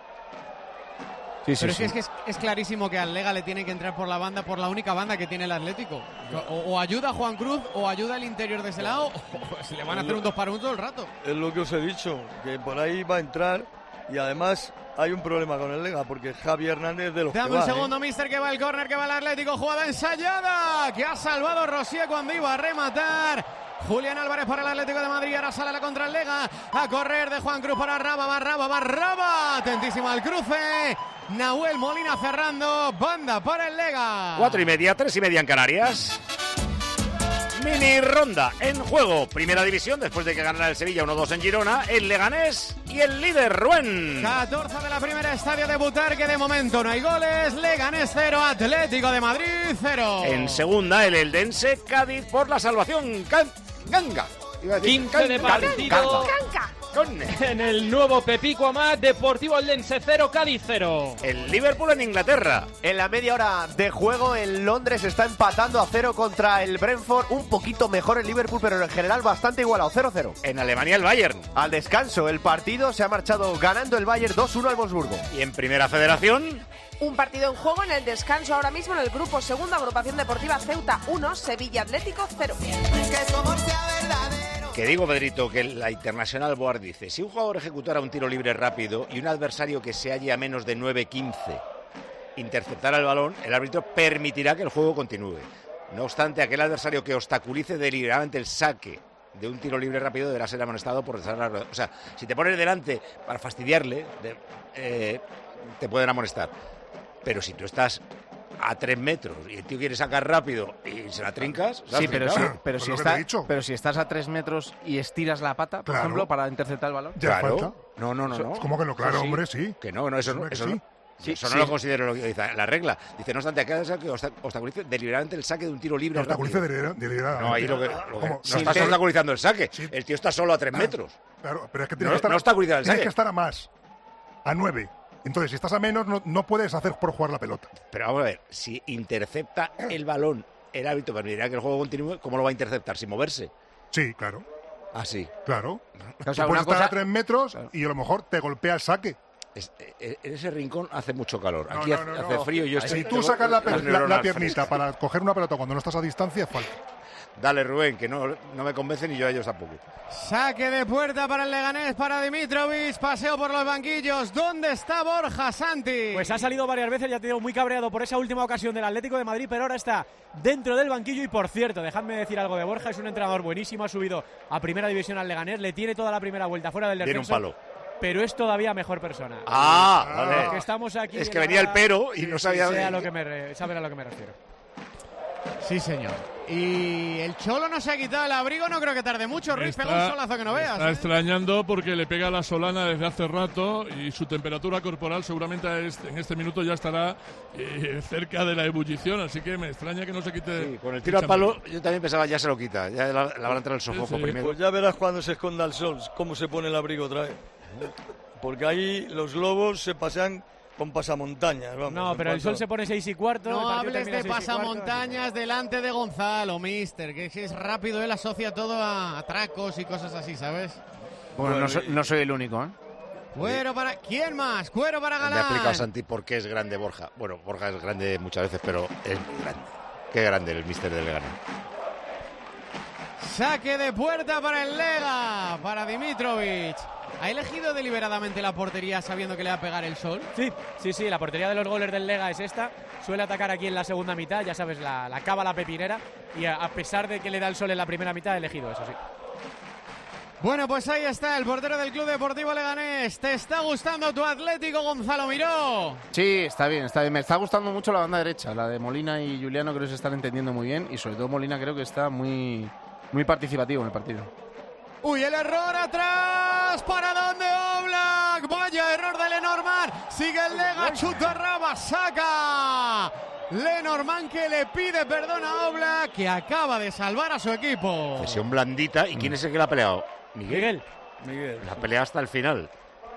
Pero es que es clarísimo que al Lega le tiene que entrar por la banda, por la única banda que tiene el Atlético. O ayuda a Juan Cruz o ayuda al interior de ese lado, o se le van a hacer un 2 para 1 todo el rato. Es lo que os he dicho, que por ahí va a entrar y además... Hay un problema con el Lega porque Javi Hernández de los Dame un segundo, mister, que va el córner, que va el Atlético. Jugada ensayada que ha salvado Rosier cuando iba a rematar. Julián Álvarez para el Atlético de Madrid. Ahora sale la contra el Lega. A correr de Juan Cruz para Raba. Atentísimo al cruce. Nahuel Molina cerrando. Banda para el Lega. 4:30, 3:30 en Canarias. Mini ronda en juego. Primera división, después de que ganara el Sevilla 1-2 en Girona, el Leganés y el líder Rubén. 14 de la primera, Estadio de Butarque. De momento no hay goles. Leganés 0, Atlético de Madrid 0. En segunda, el Eldense Cádiz por la salvación. Ganga. 15 de partido. En el nuevo Pepico Amat, Deportivo Eldense 0, Cádiz 0. El Liverpool en Inglaterra. En la media hora de juego en Londres está empatando a 0 contra el Brentford. Un poquito mejor el Liverpool, pero en general bastante igualado, 0-0. En Alemania el Bayern. Al descanso, el partido se ha marchado ganando el Bayern 2-1 al Wolfsburgo. Y en Primera Federación... Un partido en juego en el descanso ahora mismo en el grupo segundo, Agrupación Deportiva Ceuta 1, Sevilla Atlético 0. Que digo, Pedrito, que la International Board dice, si un jugador ejecutara un tiro libre rápido y un adversario que se halle a menos de 9-15 interceptara el balón, el árbitro permitirá que el juego continúe. No obstante, aquel adversario que obstaculice deliberadamente el saque de un tiro libre rápido deberá ser amonestado por desarrollar la... O sea, si te pones delante para fastidiarle, te pueden amonestar. Pero si tú estás a 3 metros y el tío quiere sacar rápido y se la trincas... Sí, pero si estás a 3 metros y estiras la pata, por ejemplo, para interceptar el balón... ¿Ya claro. falta? No. ¿Cómo que no? Claro, hombre, sí. Que no, eso no. Sí. Eso no lo considero lo que dice la regla. Dice, no obstante, aquel que obstaculice deliberadamente el saque de un tiro libre rápido. Deliberadamente. No, ahí no estás obstaculizando el saque. Sí. El tío está solo a 3 metros. Claro, pero es que no obstaculizar el saque. Tienes que estar a más, a 9. Entonces, si estás a menos, no puedes hacer por jugar la pelota. Pero vamos a ver, si intercepta el balón, el árbitro permitirá que el juego continúe, ¿cómo lo va a interceptar? ¿Sin moverse? Sí, claro. Ah, sí. Claro. O sea, puedes estar a 3 metros y a lo mejor te golpea el saque. En ese rincón hace mucho calor. Aquí hace frío y yo estoy... Si tú sacas la piernita para coger una pelota cuando no estás a distancia, falta. Dale, Rubén, que no me convencen y yo a ellos tampoco. Saque de puerta para el Leganés, para Dimitrovic, paseo por los banquillos. ¿Dónde está Borja, Santi? Pues ha salido varias veces, ya te digo, muy cabreado por esa última ocasión del Atlético de Madrid, pero ahora está dentro del banquillo. Y por cierto, dejadme decir algo de Borja, es un entrenador buenísimo, ha subido a primera división al Leganés, le tiene toda la primera vuelta fuera del descenso. Tiene un palo. Pero es todavía mejor persona. Vale. Que estamos aquí. Es que venía el pero y no sabía... Saber a lo que me refiero. Sí, señor. Y el Cholo no se ha quitado el abrigo, no creo que tarde mucho. Ruiz pega un solazo que no veas. Está extrañando porque le pega la solana desde hace rato y su temperatura corporal seguramente en este minuto ya estará cerca de la ebullición, así que me extraña que no se quite. Sí, con el tiro al palo yo también pensaba ya se lo quita, ya la van a entrar el sofoco primero. Pues ya verás cuando se esconda el sol, cómo se pone el abrigo otra vez. Porque ahí los globos se pasean con pasamontañas. Vamos, no, pero el sol se pone 6:15. No hables de pasamontañas delante de Gonzalo, mister, que es rápido, él asocia todo a atracos y cosas así, ¿sabes? Bueno, no soy el único, ¿eh? Cuero para... ¿Quién más? Cuero para Galán. Me ha explicado Santi por qué es grande Borja. Bueno, Borja es grande muchas veces, pero es muy grande. Qué grande el mister del Leganés. Saque de puerta para el Lega, para Dimitrovic. ¿Ha elegido deliberadamente la portería sabiendo que le va a pegar el sol? Sí, la portería de los goles del Lega es esta. Suele atacar aquí en la segunda mitad, ya sabes, la cábala pepinera. Y a pesar de que le da el sol en la primera mitad, ha elegido eso, sí. Bueno, pues ahí está el portero del Club Deportivo Leganés. ¿Te está gustando tu Atlético, Gonzalo Miró? Sí, está bien. Me está gustando mucho la banda derecha. La de Molina y Juliano creo que se están entendiendo muy bien. Y sobre todo Molina creo que está muy participativo en el partido. Uy, el error atrás. ¿Para dónde Oblak? Vaya error de Lenormand. Sigue el Lega, chuta Raba, saca. Lenormand que le pide perdón a Oblak, que acaba de salvar a su equipo. Sesión blandita. ¿Y quién es el que la ha peleado? Miguel. La pelea hasta el final.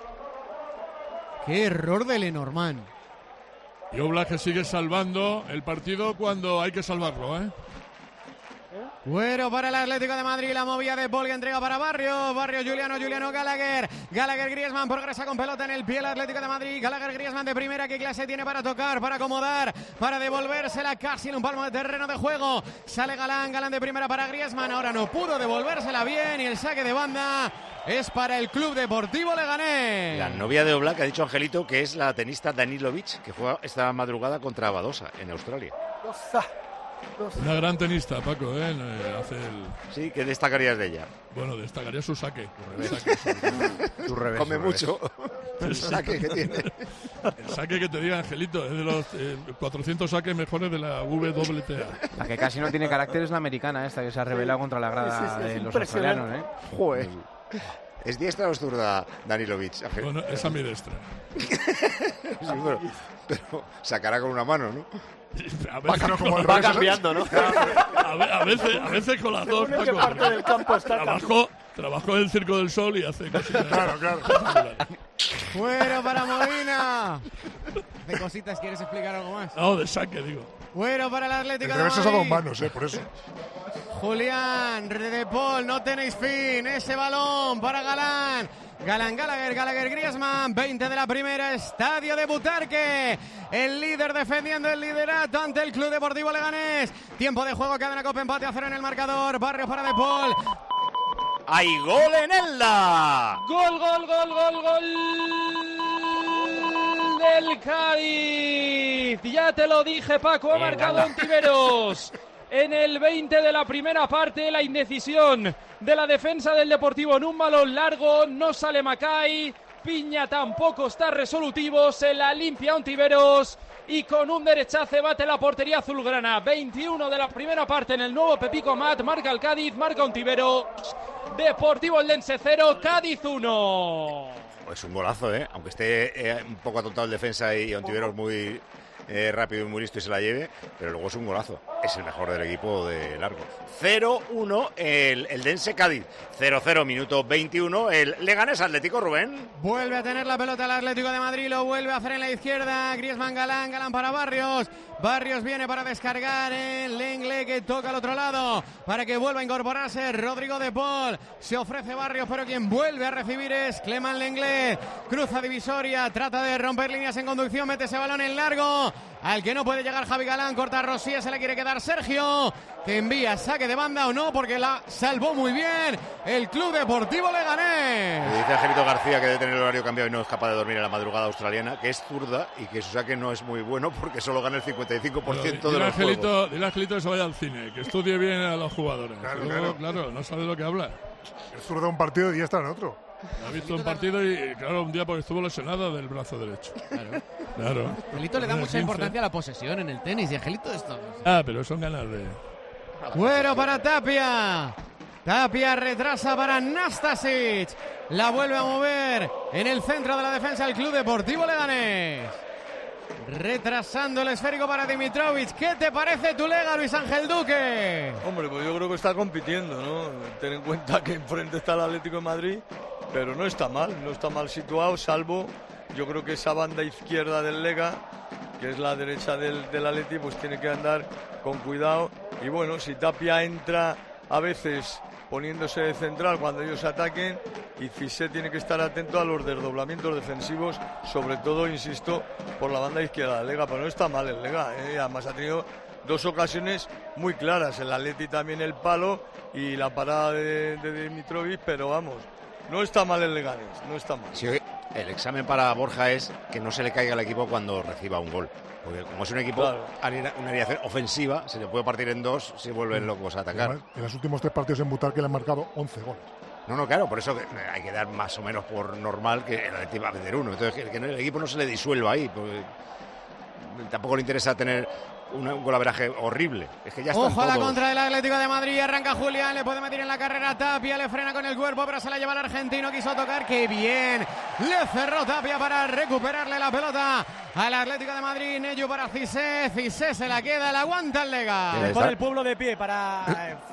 Qué error de Lenormand. Y Oblak que sigue salvando el partido cuando hay que salvarlo, ¿eh? Bueno, para el Atlético de Madrid, la movida de Paul que entrega para Barrio, Juliano, Gallagher, Griezmann progresa con pelota en el pie el Atlético de Madrid, Gallagher, Griezmann de primera, ¿qué clase tiene para tocar, para acomodar, para devolvérsela casi en un palmo de terreno de juego? Sale Galán de primera para Griezmann, ahora no pudo devolvérsela bien y el saque de banda es para el Club Deportivo Leganés. La novia de Oblak ha dicho Angelito que es la tenista Danilovic, que juega esta madrugada contra Badosa en Australia. Una gran tenista, Paco, hace Sí, ¿qué destacarías de ella? Bueno, destacaría su saque. Su revés. Come mucho. El saque que tiene. El saque que te diga, Angelito, es de los 400 saques mejores de la WTA. La que casi no tiene carácter es la americana esta, que se ha rebelado contra la grada de los australianos, ¿eh? Joder. ¿Es diestra o zurda Danilovic? Bueno, es a mi destra. Sí, pero sacará con una mano, ¿no? A veces, va cambiando, ¿no? A veces con las dos. ¿En qué parte del campo está? Trabajo en el Circo del Sol y hace cositas. Claro. Fuera para Molina. ¿De cositas quieres explicar algo más? No, de saque, digo. Fuera para el Atlético de Madrid. Madrid. A dos manos, por eso. Julián, De Paul, no tenéis fin. Ese balón para Galán. Gallagher, Griezmann, 20 de la primera, estadio de Butarque. El líder defendiendo el liderato ante el Club Deportivo Leganés. Tiempo de juego, cadena Copa, empate a 0 en el marcador. Barrios para De Paul. ¡Hay gol en Elda! ¡Gol del Cádiz! Ya te lo dije, Paco, ha marcado Ontiveros. En el 20 de la primera parte, la indecisión de la defensa del Deportivo en un balón largo, no sale Macay, Piña tampoco está resolutivo, se la limpia Ontiveros y con un derechazo bate la portería azulgrana. 21 de la primera parte en el nuevo Pepico Mat, marca el Cádiz, marca Ontiveros, Deportivo Eldense 0, Cádiz 1. Es un golazo, aunque esté un poco atontado el defensa y Ontiveros muy rápido y muy listo y se la lleve, pero luego es un golazo. Es el mejor del equipo de largo. 0-1 el Eldense Cádiz. 0-0, minuto 21. El Leganés Atlético, Rubén. Vuelve a tener la pelota el Atlético de Madrid, lo vuelve a hacer en la izquierda. Griezmann, Galán para Barrios. Barrios viene para descargar en Lenglet, que toca al otro lado para que vuelva a incorporarse Rodrigo De Paul. Se ofrece Barrios, pero quien vuelve a recibir es Clément Lenglet. Cruza divisoria, trata de romper líneas en conducción, mete ese balón en largo. Al que no puede llegar Javi Galán, corta a Rosía, se la quiere quedar Sergio, que envía saque de banda o no, porque la salvó muy bien el Club Deportivo Leganés. Le dice Angelito García, que debe tener el horario cambiado y no es capaz de dormir en la madrugada australiana, que es zurda y que su saque no es muy bueno porque solo gana el 55% de los juegos. Dile a Angelito que se vaya al cine, que estudie bien a los jugadores. Claro, no sabe lo que habla. Es zurda un partido y ya está en otro. Ha visto un partido y, claro, un día porque estuvo lesionado del brazo derecho. Claro. Angelito le da mucha importancia a la posesión en el tenis y Angelito esto. Pero son ganas de... Bueno para Tapia. Tapia retrasa para Nastasic. La vuelve a mover en el centro de la defensa el Club Deportivo Leganés. Retrasando el esférico para Dimitrovic. ¿Qué te parece tu Lega, Luis Ángel Duque? Hombre, pues yo creo que está compitiendo, ¿no? Ten en cuenta que enfrente está el Atlético de Madrid, pero no está mal situado, salvo yo creo que esa banda izquierda del Lega, que es la derecha del Atleti, pues tiene que andar con cuidado. Y bueno, si Tapia entra a veces poniéndose de central cuando ellos ataquen, y Cissé tiene que estar atento a los desdoblamientos defensivos, sobre todo, insisto, por la banda izquierda del Lega. Pero no está mal el Lega, además ha tenido dos ocasiones muy claras, el Atleti también el palo y la parada de Dimitrovic, pero vamos, no está mal el Leganés, no está mal. Sí, el examen para Borja es que no se le caiga al equipo cuando reciba un gol. Porque como es un equipo, claro, una alineación ofensiva, se le puede partir en dos si vuelven locos a atacar. Además, en los últimos 3 partidos en Butarque le han marcado 11 goles. No, claro, por eso hay que dar más o menos por normal que el Atleti va a meter uno. Entonces, que el equipo no se le disuelva ahí. Tampoco le interesa tener un golaveraje horrible. Es que ya ojo a la todos. Contra del Atlético de Madrid, arranca Julián, le puede meter en la carrera Tapia, le frena con el cuerpo, pero se la lleva el argentino, quiso tocar, ¡qué bien! Le cerró Tapia para recuperarle la pelota al Atlético de Madrid. Nello para Cissé, Cissé se la queda, la aguanta el Lega. Le pone el pueblo de pie para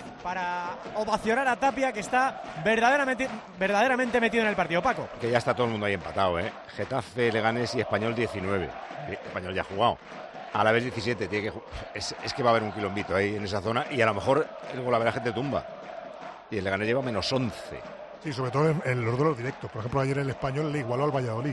ovacionar a Tapia, que está verdaderamente metido en el partido. Paco. Que ya está todo el mundo ahí empatado, Getafe, Leganés y Español 19. Español ya ha jugado. A la vez 17, es que va a haber un quilombito ahí en esa zona y a lo mejor el golaveraje te tumba. Y el Leganés lleva menos 11. Sí, sobre todo en los duelos directos. Por ejemplo, ayer el Español le igualó al Valladolid.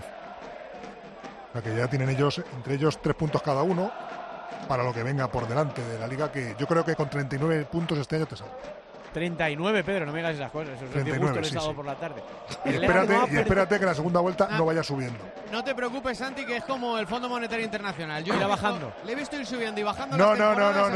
O sea que ya tienen entre ellos 3 puntos cada uno para lo que venga por delante de la Liga, que yo creo que con 39 puntos este año te sale. 39, Pedro, no me digas esas cosas. Eso es 39, gusto el sí, sábado sí. por la tarde. Y espérate que la segunda vuelta no vaya subiendo. No te preocupes, Santi, que es como el Fondo Monetario Internacional. Yo irá bajando. Le he visto ir subiendo y bajando. No. Sí.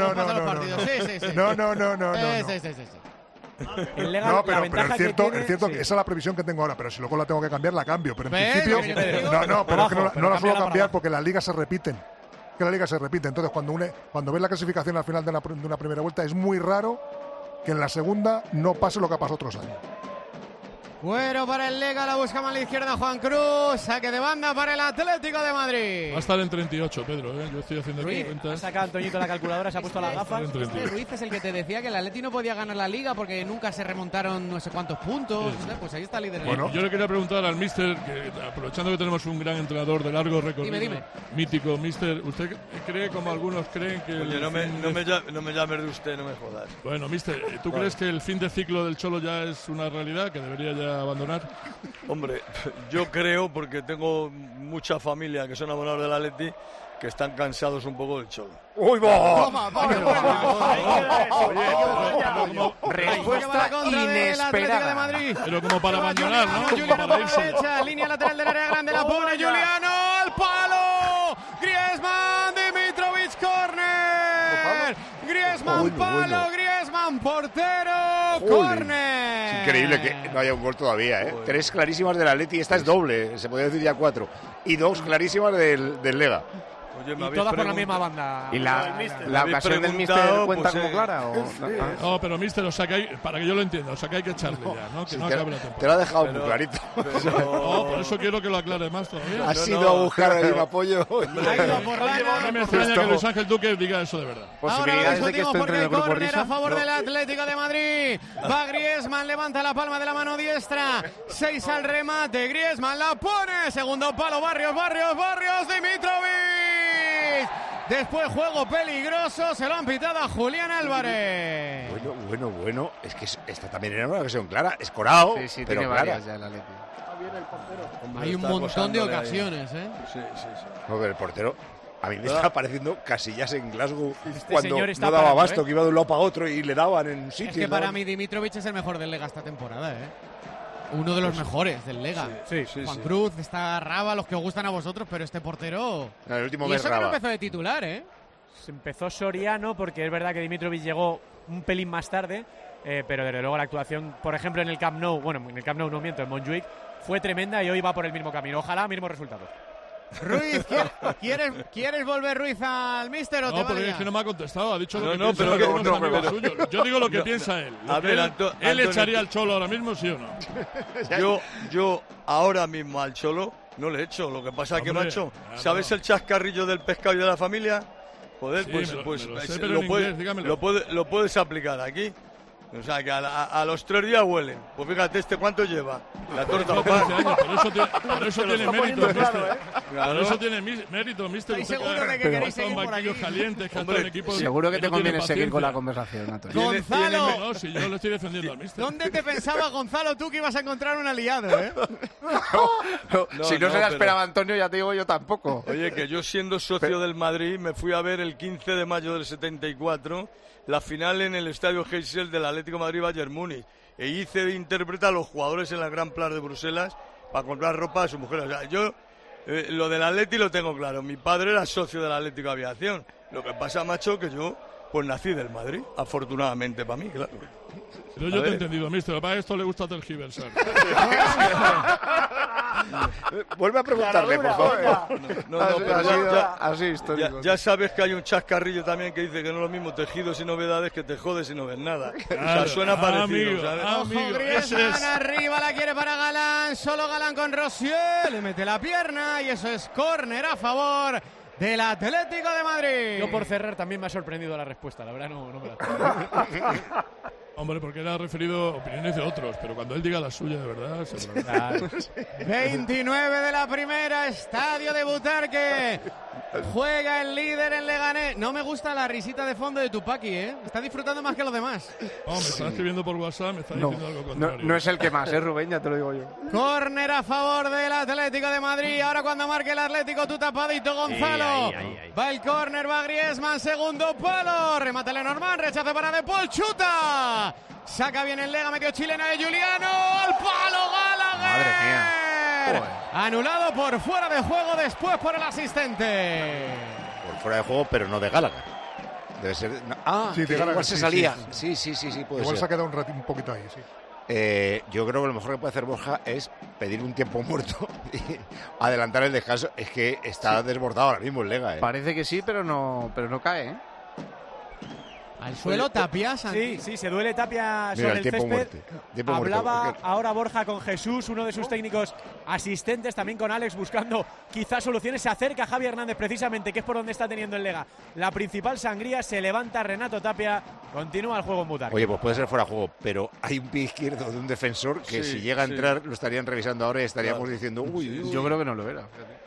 No, pero es cierto que esa es la previsión que tengo ahora, pero si luego la tengo que cambiar, la cambio. Pero en principio, pero es que no la suelo cambiar porque las ligas se repiten. Entonces, cuando ves la clasificación al final de una primera vuelta, es muy raro que en la segunda no pase lo que ha pasado otros años. Bueno, para el Lega, la busca más a la izquierda Juan Cruz, saque de banda para el Atlético de Madrid. Va a estar en 38, Pedro, yo estoy haciendo aquí cuentas. Ha sacado Antoñito la calculadora, se ha puesto las gafas. Ruiz es el que te decía que el Atleti no podía ganar la Liga porque nunca se remontaron no sé cuántos puntos. Sí. Pues ahí está el líder. Bueno, yo le quería preguntar al míster, que aprovechando que tenemos un gran entrenador de largo recorrido, dime. mítico, míster, ¿usted cree, como algunos creen, que... Oye, no me llames de usted, no me jodas. Bueno, míster, ¿tú crees que el fin de ciclo del Cholo ya es una realidad, que debería ya abandonar? Hombre, yo creo, porque tengo mucha familia que son abonados del Atleti, que están cansados un poco del Cholo. ¡Uy, va! Respuesta inesperada. Pero como para abandonar, ¿no? Como para irse. Línea lateral del área grande, la pone Juliano al palo. Griezmann, Dimitrovic, córner. Griezmann, palo, Griezmann, portero, córner. Es increíble que no haya un gol todavía, ¿eh? 3 clarísimas del Atleti, esta es doble, se podría decir ya 4. Y 2 clarísimas del Lega. Oye, y todas por la misma banda. ¿Y la ocasión del míster cuenta como clara? No, pero míster, o sea que hay, para que yo lo entienda, o sea que hay que echarle ya, ¿no? Que no acabe la temporada. Te lo ha dejado muy clarito. No, por eso quiero que lo aclare más todavía. Has ido a buscar el apoyo. No me extraña que Luis Ángel Duque diga eso de verdad. Posibilidades de que esto entre en el grupo Risa. A favor del Atlético de Madrid. Va Griezmann, levanta la palma de la mano diestra. 6 al remate. Griezmann la pone. Segundo palo. Barrios. Dimitrovic. Después juego peligroso. Se lo han pitado a Julián Álvarez. Bueno. Es que esta también era una ocasión clara. Escorado, sí, pero tiene clara. varias ya el Atleti. Hay un montón de ocasiones, ¿eh? Sí. No, pero el portero... A mí me está pareciendo Casillas en Glasgow cuando señor está no daba parando, abasto, que iba de un lado para otro y le daban en sitio. Es que para mí Dimitrovic es el mejor del Lega esta temporada, ¿eh? Uno de los mejores del Lega. Sí, Juan Cruz, está Raba, los que os gustan a vosotros, pero este portero... No, el último y mes eso que Raba. no empezó de titular, ¿eh? Se empezó Soriano porque es verdad que Dimitrovic llegó un pelín más tarde, pero desde luego la actuación, por ejemplo, en el Camp Nou, en en Montjuic, fue tremenda y hoy va por el mismo camino. Ojalá mismos resultados. Ruiz, ¿quieres volver Ruiz al míster o te No, porque vale es que no me ha contestado, ha dicho lo que No, piensa. pero Él, pero- suyo. Yo digo lo que piensa él. A ver, él Antonio, echaría al Cholo ahora mismo, ¿sí o no? Yo ahora mismo al Cholo no le echo. Lo que pasa es que Hombre, macho, ¿sabes el chascarrillo del pescado y de la familia? Joder, Sí, pues me lo sé, pero en inglés, dígamelo. lo puedes aplicar aquí. O sea, que a los 3 días huelen. Pues fíjate, ¿cuánto lleva? La torta Por eso tiene mérito, mister. Claro. Por eso tiene mérito, mister. ¿Estáis Usted seguros de que queréis seguir por aquí? calientes, que ha estado en equipos Seguro que te no tiene conviene seguir con la paciencia. conversación, Antonio. Gonzalo, No, si yo le estoy defendiendo al mister. ¿dónde te pensaba Gonzalo tú que ibas a encontrar un aliado, eh? Si no se la pero- esperaba Antonio, ya te digo yo tampoco. Oye, que yo siendo socio del Madrid me fui a ver el 15 de mayo del 74 la final en el Estadio Heysel del Atlético de Madrid-Bayern Múnich e hice de intérprete a los jugadores en la Gran Plaza de Bruselas para comprar ropa a su mujer. O sea, yo lo del Atleti lo tengo claro. Mi padre era socio del Atlético de Aviación. Lo que pasa, macho, que yo pues nací del Madrid, afortunadamente para mí, claro. Pero yo te he entendido, mister. Para esto le gusta tergiversar. Vuelve a preguntarle, por favor. Pero ya sabes que hay un chascarrillo también que dice que no es lo mismo tejidos y novedades que te jodes y no ves nada. O sea, suena parecido. ¿sabes? Ojo, Griezmann arriba, la quiere para Galán, solo Galán con Rosier, le mete la pierna y eso es córner a favor del Atlético de Madrid. Yo por cerrar también me ha sorprendido la respuesta, la verdad no me la Hombre, porque él ha referido opiniones de otros, pero cuando él diga la suya de verdad, seguro. 29 de la primera, estadio de Butarque. Juega el líder en Leganés. No me gusta la risita de fondo de Tupaki, ¿eh? Está disfrutando más que los demás. Me está escribiendo por WhatsApp, me está diciendo algo contrario. No es el que más, Rubén, ya te lo digo yo. Córner a favor del Atlético de Madrid. Ahora cuando marque el Atlético, tú tapadito, Gonzalo. Va el córner, va Griezmann, segundo palo. Remata Lenormand, rechace para De Paul, chuta. Saca bien el Lega, metió chilena de Juliano. ¡Al palo, Gallagher! Madre mía. Anulado por fuera de juego después por el asistente. Por fuera de juego, pero no de Gallagher. Debe ser... sí, de Gallagher, igual se salía. Sí, puede igual ser. Se ha quedado un poquito ahí, sí. Yo creo que lo mejor que puede hacer Borja es pedir un tiempo muerto y adelantar el descanso. Es que está desbordado ahora mismo el Lega. Parece que sí, pero no cae, ¿eh? Al suelo Tapia. Sí, se duele Tapia Mira, sobre el césped. Hablaba ahora Borja con Jesús, uno de sus técnicos asistentes, también con Alex, buscando quizás soluciones. Se acerca Javi Hernández precisamente, que es por donde está teniendo el Lega la principal sangría. Se levanta Renato Tapia, continúa el juego en Butarque. Oye, pues puede ser fuera de juego, pero hay un pie izquierdo de un defensor que si llega a entrar lo estarían revisando ahora y estaríamos diciendo uy. Yo creo que no lo era.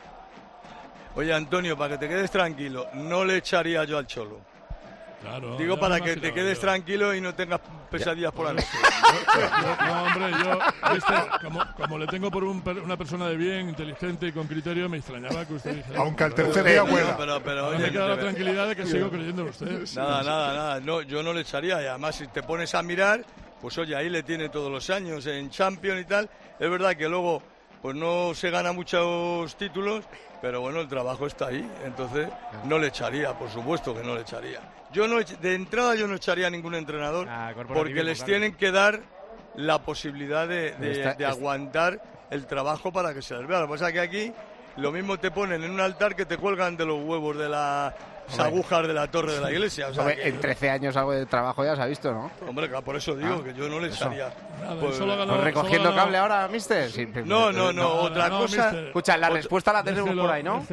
Oye, Antonio, para que te quedes tranquilo, no le echaría yo al Cholo. Claro, digo para que te quedes tranquilo y no tengas pesadillas por la noche. No, hombre, yo como le tengo por una persona de bien, inteligente y con criterio, me extrañaba que usted dijera. Aunque al tercer día vuela. Pero me queda la tranquilidad de que sigo creyendo en usted. Nada. No, yo no le echaría. Y además, si te pones a mirar, pues oye, ahí le tiene todos los años en Champions y tal. Es verdad que luego pues no se gana muchos títulos, pero bueno, el trabajo está ahí. Entonces, no le echaría, por supuesto que no le echaría. De entrada yo no echaría a ningún entrenador porque les tienen que dar la posibilidad de aguantar el trabajo para que se les vea. Lo que pasa es que aquí lo mismo te ponen en un altar que te cuelgan de los huevos de las agujas de la torre de la iglesia. O sea, en 13 años algo de trabajo ya se ha visto, ¿no? Hombre, por eso digo que yo no le echaría. ¿Recogiendo cable ahora, mister? Sí, no, otra cosa... Escucha, la respuesta la tenemos por ahí, ¿no?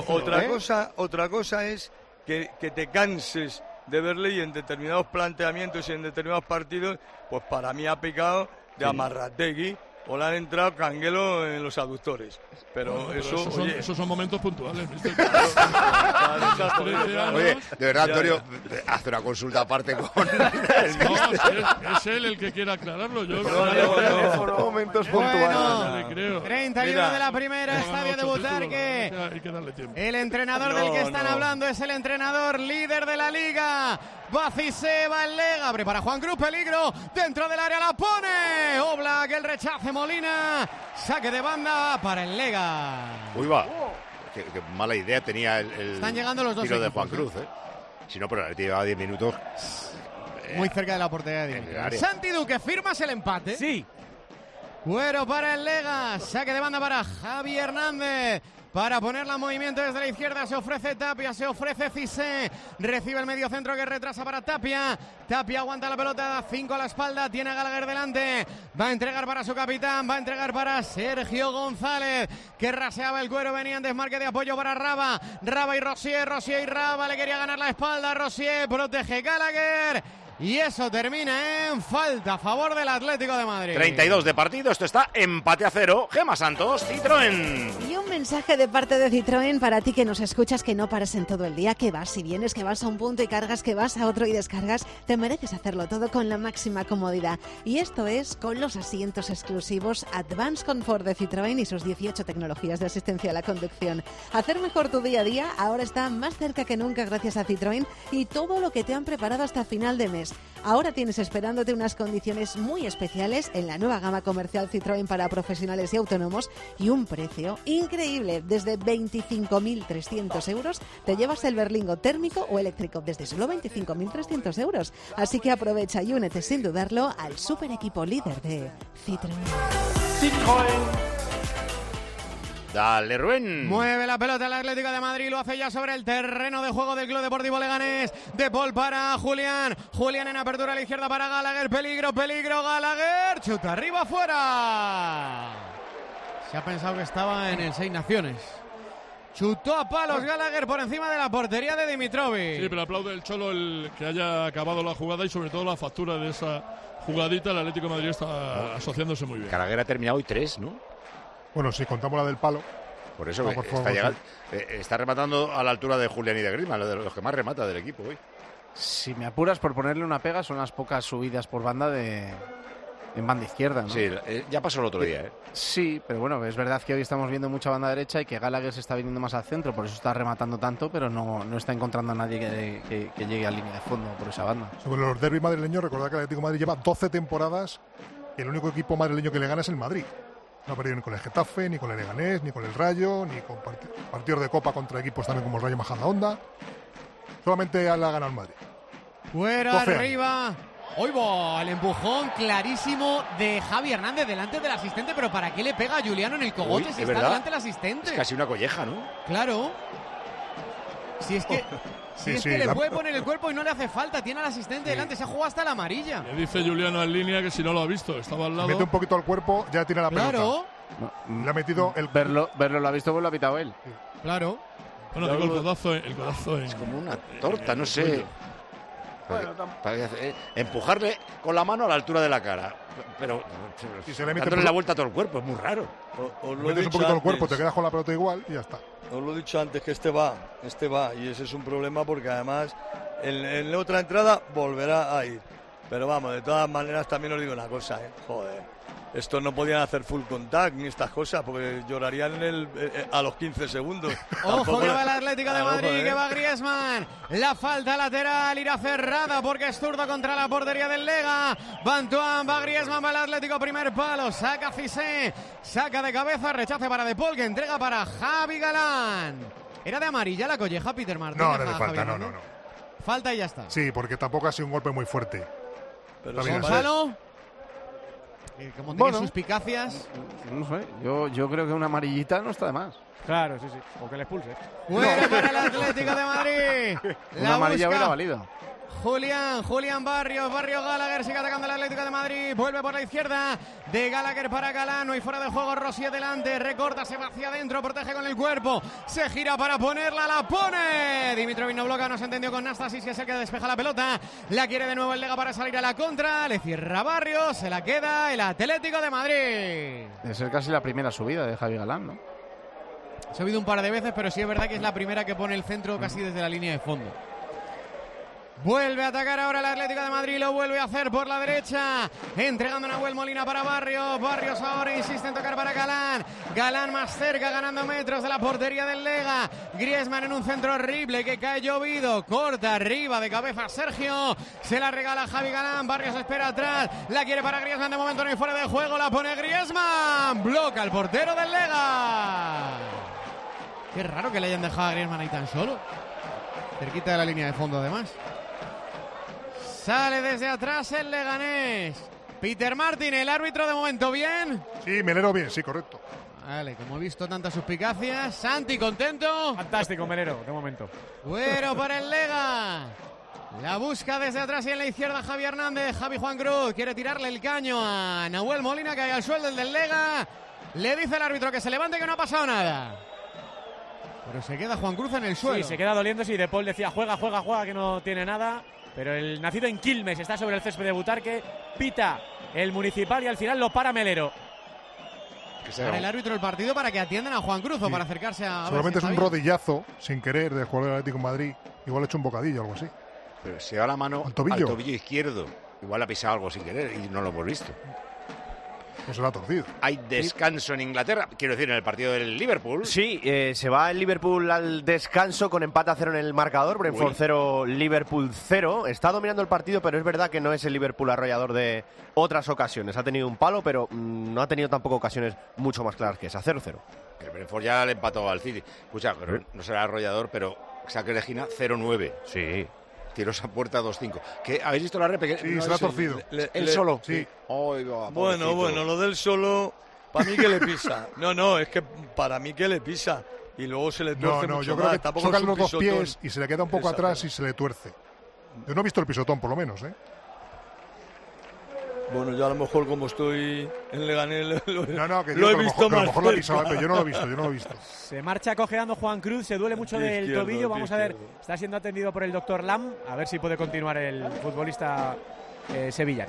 Otra cosa es que te canses de verle y en determinados planteamientos y en determinados partidos, pues para mí ha picado de Amarrategui o le han entrado Canguelo en los aductores. Pero esos son momentos puntuales, mister. Oye, de verdad, Antonio, haz una consulta aparte con es él el que quiera aclararlo. Yo son momentos puntuales. 31 de la primera, estadio de Butarque. Hay que darle tiempo. El entrenador del que están hablando es el entrenador líder de la liga. Va Cissé, va el Lega, prepara Juan Cruz, peligro, dentro del área la pone. Oblak, el rechace Molina, saque de banda para el Lega. Uy, va. Qué mala idea tenía el Están llegando los dos tiro equipos, de Juan Cruz, Si no, pero el tío llevaba 10 minutos. Muy cerca de la portería de Santi Duque, ¿firmas el empate? Sí. Cuero para el Lega, saque de banda para Javi Hernández. Para ponerla en movimiento desde la izquierda se ofrece Tapia, se ofrece Cissé. Recibe el medio centro que retrasa para Tapia. Tapia aguanta la pelota, 5 a la espalda, tiene a Gallagher delante. Va a entregar para su capitán, va a entregar para Sergio González, que raseaba el cuero, venía en desmarque de apoyo para Raba. Raba y Rosier y Raba le quería ganar la espalda. Rosier protege Gallagher. Y eso termina en falta a favor del Atlético de Madrid. 32 de partido, esto está empate a 0. Gemma Santos, Citroën. Y un mensaje de parte de Citroën para ti que nos escuchas, que no pares en todo el día, que vas y vienes, que vas a un punto y cargas, que vas a otro y descargas. Te mereces hacerlo todo con la máxima comodidad. Y esto es con los asientos exclusivos Advanced Comfort de Citroën y sus 18 tecnologías de asistencia a la conducción. Hacer mejor tu día a día ahora está más cerca que nunca gracias a Citroën y todo lo que te han preparado hasta final de mes. Ahora tienes esperándote unas condiciones muy especiales en la nueva gama comercial Citroën para profesionales y autónomos y un precio increíble. Desde 25.300 euros te llevas el berlingo térmico o eléctrico desde solo 25.300 euros. Así que aprovecha y únete sin dudarlo al super equipo líder de Citroën. Dale, Rubén. Mueve la pelota el Atlético de Madrid, lo hace ya sobre el terreno de juego del Club Deportivo Leganés. De Paul para Julián. Julián en apertura a la izquierda para Gallagher. Peligro, Gallagher. Chuta arriba, fuera. Se ha pensado que estaba en el Seis Naciones. Chutó a palos Gallagher por encima de la portería de Dimitrovic. Sí, pero aplaude el Cholo el que haya acabado la jugada y sobre todo la factura de esa jugadita. El Atlético de Madrid está asociándose muy bien. Gallagher ha terminado hoy 3, ¿no? Bueno, si contamos la del palo. Por eso está rematando a la altura de Julián y de Griezmann, de los que más remata del equipo hoy. Si me apuras por ponerle una pega, son las pocas subidas por banda en banda izquierda, ¿no? Sí, ya pasó el otro día, Sí, pero bueno, es verdad que hoy estamos viendo mucha banda derecha y que Gallagher se está viniendo más al centro, por eso está rematando tanto, pero no está encontrando a nadie que llegue a línea de fondo por esa banda. Sobre los derbis madrileños, recordad que el Atlético de Madrid lleva 12 temporadas y el único equipo madrileño que le gana es el Madrid. No ha perdido ni con el Getafe, ni con el Leganés, ni con el Rayo, ni con partidos de Copa contra equipos también como el Rayo Majadahonda. Solamente le ha ganado el Madrid. Fuera, arriba. Hoy va el empujón clarísimo de Javi Hernández delante del asistente, pero ¿para qué le pega a Juliano en el cogote si está delante del asistente? Es casi una colleja, ¿no? Claro. Si es que... que le puede poner el cuerpo y no le hace falta, tiene al asistente delante, se ha jugado hasta la amarilla. Le dice Juliano en línea que si no lo ha visto, estaba al lado. Mete un poquito al cuerpo, ya tiene la pelota. Claro. Le ha metido el... Verlo lo ha visto, pues lo ha pitado él. Sí. Claro. Bueno, digo, el codazo es como una torta, no sé. Empujarle con la mano a la altura de la cara, pero dándole la vuelta a todo el cuerpo, es muy raro. Metes un poquito el cuerpo, te quedas con la pelota igual y ya está. Os lo he dicho antes que este va y ese es un problema porque además en la otra entrada volverá a ir. Pero vamos, de todas maneras también os digo una cosa, joder. Estos no podían hacer full contact ni estas cosas porque llorarían a los 15 segundos. Ojo que va el Atlético de Madrid, que va Griezmann. La falta lateral irá cerrada porque es zurdo contra la portería del Lega. Bantuan, va Griezmann, va el Atlético, primer palo. Saca Cissé, saca de cabeza, rechace para De Paul, que entrega para Javi Galán. ¿Era de amarilla la colleja, Peter Martínez? No, no de falta, no. Falta y ya está. Sí, porque tampoco ha sido un golpe muy fuerte. Pero Gonzalo... como tiene suspicacias. No sé, yo creo que una amarillita no está de más. Claro, sí. O que le expulse. Fuera para el Atlético de Madrid. Una amarilla hubiera valido. Julián Barrios Gallagher sigue atacando el Atlético de Madrid, vuelve por la izquierda de Gallagher para Galán, y fuera de juego Rosier delante, recorta, se va hacia adentro, protege con el cuerpo, se gira para ponerla, la pone Dimitrovic, no bloca, no se entendió con Nastasis, que es el que despeja la pelota, la quiere de nuevo el Lega para salir a la contra, le cierra Barrios, se la queda el Atlético de Madrid. Debe ser casi la primera subida de Javi Galán, ¿no? Ha subido un par de veces, pero sí es verdad que es la primera que pone el centro casi desde la línea de fondo. Vuelve a atacar ahora el Atlético de Madrid, lo vuelve a hacer por la derecha, entregando Nahuel Molina para Barrios. Barrios ahora insiste en tocar para Galán. Galán más cerca, ganando metros de la portería del Lega. Griezmann en un centro horrible que cae llovido, corta arriba de cabeza Sergio, se la regala Javi Galán. Barrios espera atrás, la quiere para Griezmann, de momento no hay fuera de juego, la pone Griezmann, bloca el portero del Lega. Qué raro que le hayan dejado a Griezmann ahí tan solo, cerquita de la línea de fondo además. Sale desde atrás el Leganés. Peter Martin, el árbitro de momento bien. Sí, Melero bien, sí, correcto. Vale, como he visto tantas suspicacias. Santi, ¿contento? Fantástico, Melero, de momento. Bueno para el Lega. La busca desde atrás y en la izquierda Javi Hernández. Javi Juan Cruz quiere tirarle el caño a Nahuel Molina, que hay al suelo del Lega. Le dice el árbitro que se levante, que no ha pasado nada. Pero se queda Juan Cruz en el suelo. Sí, se queda doliendo. Sí, De Paul decía juega, que no tiene nada. Pero el nacido en Quilmes está sobre el césped de Butarque, pita el Municipal y al final lo para Melero. Para el árbitro del partido para que atiendan a Juan Cruz o para acercarse a... Solamente es un rodillazo, sin querer, del jugador del Atlético de Madrid. Igual ha hecho un bocadillo o algo así. Pero se da la mano al tobillo izquierdo. Igual ha pisado algo sin querer y no lo hemos visto. Pues se lo ha torcido. Hay descanso en Inglaterra, quiero decir, en el partido del Liverpool. Sí, se va el Liverpool al descanso con empate a 0 en el marcador. Brentford 0, Liverpool 0. Está dominando el partido, pero es verdad que no es el Liverpool arrollador de otras ocasiones. Ha tenido un palo, pero no ha tenido tampoco ocasiones mucho más claras que esa. 0-0. El Brentford ya le empató al City. Escucha, pero no será arrollador, pero saque de esquina 0-9. Sí. Tiros a puerta 2-5. ¿Habéis visto la repe? Sí, se lo ha torcido. ¿Él solo? Sí. Bueno, lo del solo, para mí que le pisa. No, es que para mí que le pisa. Y luego se le tuerce mucho yo creo más. que tocan los dos pies y se le queda un poco atrás y se le tuerce. Yo no he visto el pisotón, por lo menos, ¿eh? Bueno, yo a lo mejor como estoy en Leganés lo he visto más. A lo mejor lo ha pisado, pero yo no lo he visto. Se marcha cojeando Juan Cruz, se duele mucho del tobillo. Vamos a ver, está siendo atendido por el doctor Lam, a ver si puede continuar el futbolista sevillano.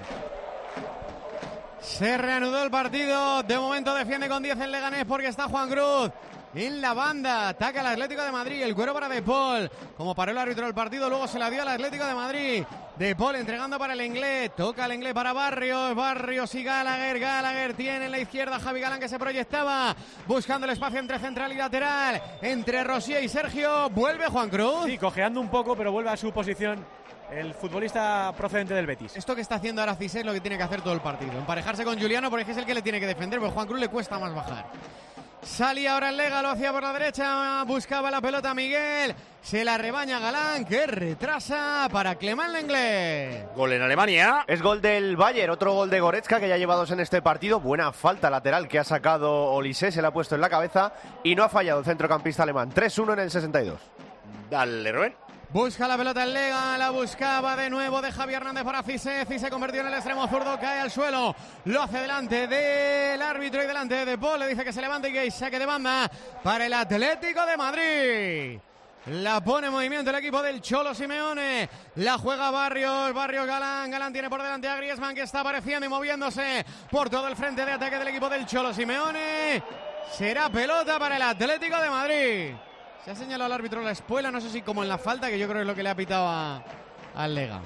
Se reanudó el partido, de momento defiende con 10 el Leganés porque está Juan Cruz. en la banda. Ataca el Atlético de Madrid. El cuero para De Paul. Como paró el árbitro del partido, luego se la dio al Atlético de Madrid. De Paul entregando para el Inglés. Toca el Inglés para Barrios. Barrios y Gallagher. Gallagher tiene en la izquierda Javi Galán, que se proyectaba buscando el espacio entre central y lateral. Entre Rosier y Sergio. Vuelve Juan Cruz. Sí, cojeando un poco, pero vuelve a su posición el futbolista procedente del Betis. Esto que está haciendo ahora Cissé es lo que tiene que hacer todo el partido. Emparejarse con Juliano, porque es el que le tiene que defender, porque Juan Cruz le cuesta más bajar. Salía ahora el Lega, lo hacía por la derecha, buscaba la pelota Miguel, se la rebaña Galán, que retrasa para Clement Lenglet. Gol en Alemania. Es gol del Bayern, otro gol de Goretzka, que ya lleva 2 en este partido. Buena falta lateral que ha sacado Olise, se la ha puesto en la cabeza y no ha fallado el centrocampista alemán. 3-1 en el 62. Dale, Rubén. Busca la pelota el Lega, la buscaba de nuevo de Javi Hernández para Cissé. Cissé convirtió en el extremo zurdo, cae al suelo, lo hace delante del árbitro y delante de Paul, le dice que se levante y que saque de banda para el Atlético de Madrid. La pone en movimiento el equipo del Cholo Simeone. La juega Barrios, Galán. Galán tiene por delante a Griezmann, que está apareciendo y moviéndose por todo el frente de ataque del equipo del Cholo Simeone. Será pelota para el Atlético de Madrid. Se ha señalado al árbitro la espuela, no sé si como en la falta, que yo creo que es lo que le ha pitado al Lega.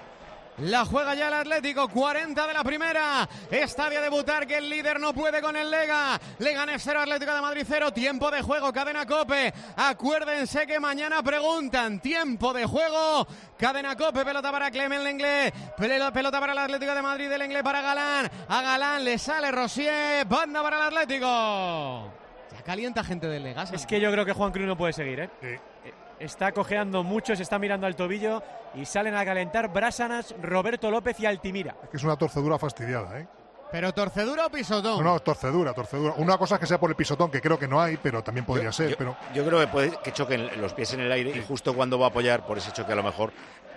La juega ya el Atlético, 40 de la primera. Está de debutar, que el líder no puede con el Lega. Leganés 0, Atlético de Madrid 0. Tiempo de juego, Cadena COPE. Acuérdense que mañana preguntan. Tiempo de juego, Cadena COPE. Pelota para Clement Lenglet. Pelota para el Atlético de Madrid, de Lenglet para Galán. A Galán le sale Rosier. Banda para el Atlético. Ya calienta gente del Lega. Es que yo creo que Juan Cruz no puede seguir, ¿eh? Sí. Está cojeando mucho, se está mirando al tobillo y salen a calentar Brásanas, Roberto López y Altimira. Es que es una torcedura fastidiada, ¿eh? ¿Pero torcedura o pisotón? No, torcedura. Una cosa es que sea por el pisotón, que creo que no hay, pero también podría ser. Yo creo que puede que choquen los pies en el aire, sí. Y justo cuando va a apoyar, por ese choque a lo mejor,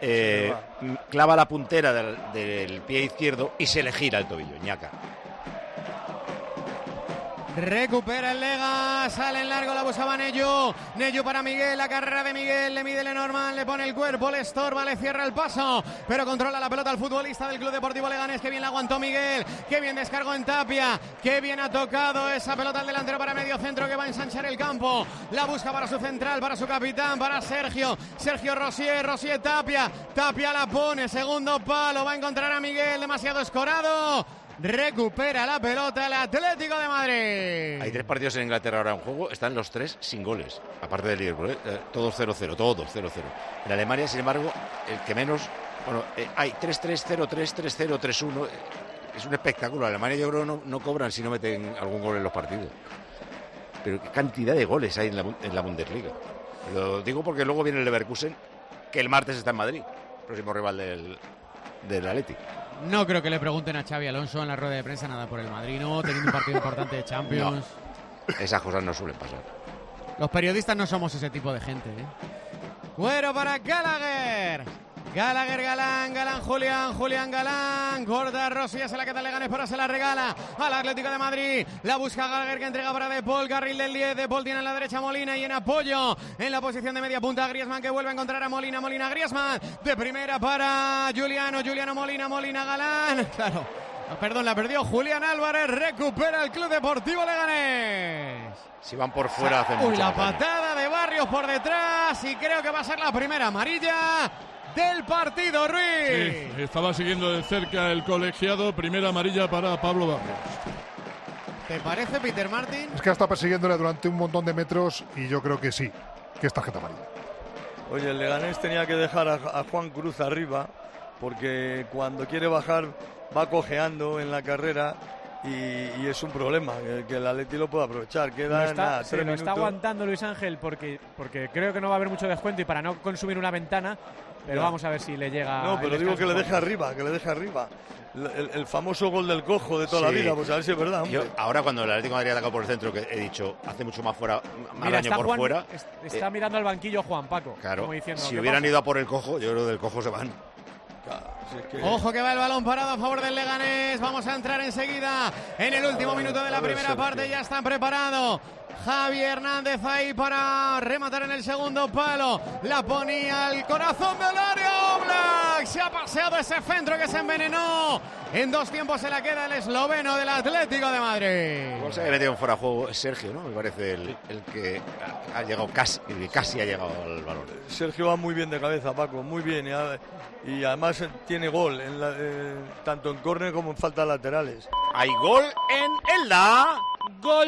clava la puntera del pie izquierdo y se le gira el tobillo, ñaca. Recupera el Lega, sale en largo, la buscaba Nello para Miguel, la carrera de Miguel, le mide Lenormand, le pone el cuerpo, le estorba, le cierra el paso, pero controla la pelota el futbolista del Club Deportivo Leganés. Que bien la aguantó Miguel, que bien descargó en Tapia, que bien ha tocado esa pelota al delantero para medio centro, que va a ensanchar el campo, la busca para su central, para su capitán, para Sergio Rosier, Tapia la pone, segundo palo, va a encontrar a Miguel, demasiado escorado. Recupera la pelota el Atlético de Madrid. Hay 3 partidos en Inglaterra ahora en juego, están los 3 sin goles, aparte del Liverpool, todos 0-0, todos 0-0. En Alemania, sin embargo, el que menos, hay 3-3, 0-3, 3-0, 3-1. Es un espectáculo. Alemania yo creo no cobran si no meten algún gol en los partidos. Pero qué cantidad de goles hay en la Bundesliga. Lo digo porque luego viene el Leverkusen, que el martes está en Madrid, próximo rival del Athletic. No creo que le pregunten a Xabi Alonso en la rueda de prensa nada por el Madrid, ¿no? Teniendo un partido importante de Champions. No, esas cosas no suelen pasar. Los periodistas no somos ese tipo de gente, ¿eh? Cuero para Gallagher. Galán, Julián Galán, corta Rossi, se la queda Leganés, pero se la regala al Atlético de Madrid, la busca Gallagher, que entrega para De Paul, carril del 10, De Paul tiene en la derecha Molina y en apoyo en la posición de media punta Griezmann, que vuelve a encontrar a Molina Griezmann, de primera para Juliano Molina Galán, claro, perdón, la perdió Julián Álvarez, recupera el Club Deportivo Leganés. Si van por fuera hacen mucho. La patada de Barrios por detrás y creo que va a ser la primera amarilla del partido, Ruiz. Sí, estaba siguiendo de cerca el colegiado. Primera amarilla para Pablo Barrios. ¿Te parece, Peter Martin? Es que ha estado persiguiéndole durante un montón de metros y yo creo que sí, que es tarjeta amarilla. Oye, el Leganés tenía que dejar a Juan Cruz arriba, porque cuando quiere bajar va cojeando en la carrera y es un problema que el Atleti lo pueda aprovechar. Queda nada, 3 minutos. Está aguantando Luis Ángel porque creo que no va a haber mucho descuento y para no consumir una ventana, pero vamos a ver si le llega. No, pero digo que le deje arriba, el famoso gol del cojo de toda la vida, pues a ver si es verdad. Ahora cuando el Atlético de Madrid ataca por el centro, que he dicho, hace mucho más daño por Juan, fuera. Está mirando al banquillo Juan Paco. Claro, como diciendo, si hubieran ido a por el cojo, yo creo que del cojo se van. Ojo que va el balón parado a favor del Leganés. Vamos a entrar enseguida en el último minuto de la primera parte. Ya está preparado Javi Hernández ahí para rematar en el segundo palo. La ponía al corazón del área. Oblak, se ha paseado ese centro que se envenenó. En 2 tiempos se la queda el esloveno del Atlético de Madrid. Igual se había metido en fuera de juego Sergio, ¿no? Me parece el que ha llegado casi ha llegado al balón. Sergio va muy bien de cabeza, Paco, muy bien. Y además tiene gol, tanto en córner como en faltas laterales. Hay gol en Elda. Gol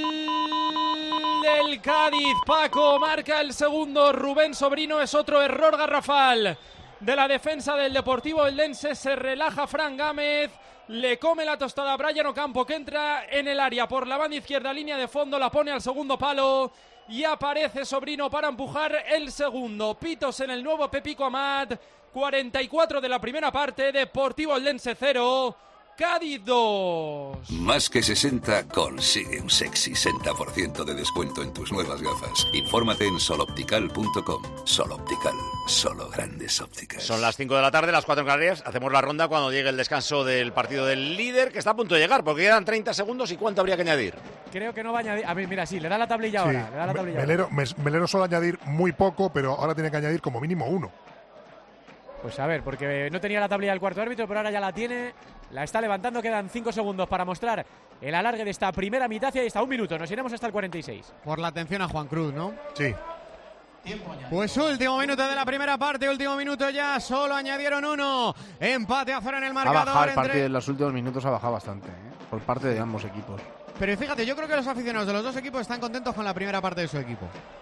del Cádiz. Paco marca el segundo. Rubén Sobrino, es otro error garrafal de la defensa del Deportivo Eldense. Se relaja Fran Gámez. Le come la tostada a Brian Ocampo, que entra en el área por la banda izquierda, línea de fondo, la pone al segundo palo. Y aparece Sobrino para empujar el segundo. Pitos en el nuevo Pepico Amat. 44 de la primera parte. Deportivo Eldense 0. Cádiz 2. Más que 60 consigue un sexy 60% de descuento en tus nuevas gafas. Infórmate en soloptical.com. Sol Optical, solo grandes ópticas. Son las 5 de la tarde, las 4 en Canarias. Hacemos la ronda cuando llegue el descanso del partido del líder, que está a punto de llegar, porque quedan 30 segundos. ¿Y cuánto habría que añadir? Creo que no va a añadir. A ver, mira, sí, le da la tablilla Sí. ahora. Le da la tablilla Melero suele añadir muy poco, pero ahora tiene que añadir como mínimo 1. Pues a ver, porque no tenía la tablilla del cuarto árbitro, pero ahora ya la tiene. La está levantando, quedan 5 segundos para mostrar el alargue de esta primera mitad y ahí está 1 minuto. Nos iremos hasta el 46. Por la atención a Juan Cruz, ¿no? Sí. Pues último minuto de la primera parte, último minuto ya, solo añadieron 1. Empate a 0 en el Ha marcador. bajado el partido en los últimos minutos, ha bajado bastante, por parte de ambos equipos. Pero fíjate, yo creo que los aficionados de los dos equipos están contentos con la primera parte de su equipo.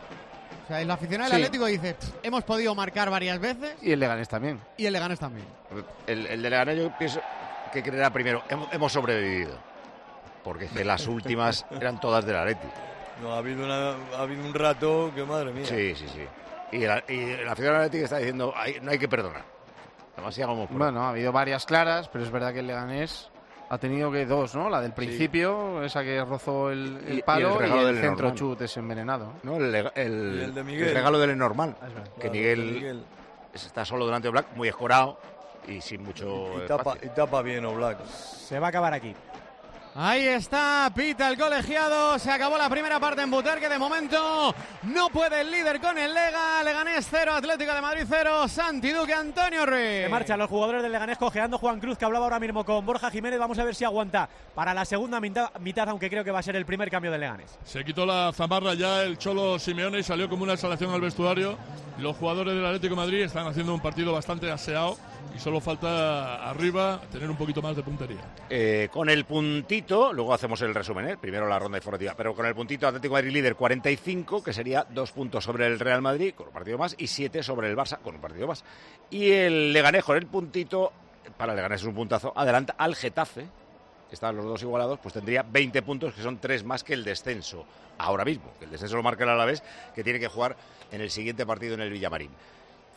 O sea, el aficionado del Atlético dice, hemos podido marcar varias veces. Y el Leganés también. Y el Leganés también. El de Leganés yo pienso que creerá primero, hemos sobrevivido. Porque que las últimas eran todas del Atleti. No, ha habido un rato que madre mía. Sí. Y el aficionado del Atleti está diciendo, no hay que perdonar. Demasiado. Bueno, ha habido varias claras, pero es verdad que el Leganés ha tenido que 2, ¿no? La del principio, esa que rozó el palo, y el centro chut es envenenado. No, el de Miguel. El regalo del normal. Que Miguel está solo delante de Oblak, muy escorado y sin mucho y tapa bien Oblak. Se va a acabar aquí. Ahí está, pita el colegiado, se acabó la primera parte en Butarque, de momento no puede el líder con el Leganés 0, Atlético de Madrid 0, Santi Duque, Antonio Ruiz. Se marchan los jugadores del Leganés cojeando. Juan Cruz, que hablaba ahora mismo con Borja Jiménez, vamos a ver si aguanta para la segunda mitad, aunque creo que va a ser el primer cambio del Leganés. Se quitó la zamarra ya el Cholo Simeone y salió como una exhalación al vestuario. Los jugadores del Atlético de Madrid están haciendo un partido bastante aseado y solo falta arriba tener un poquito más de puntería. Con el puntito, luego hacemos el resumen, primero la ronda informativa, pero con el puntito Atlético de Madrid líder 45, que sería 2 puntos sobre el Real Madrid con un partido más y 7 sobre el Barça con un partido más. Y el Leganés con el puntito, para el Leganés es un puntazo, adelanta al Getafe, están los dos igualados, pues tendría 20 puntos, que son 3 más que el descenso ahora mismo, que el descenso lo marca el Alavés, que tiene que jugar en el siguiente partido en el Villamarín.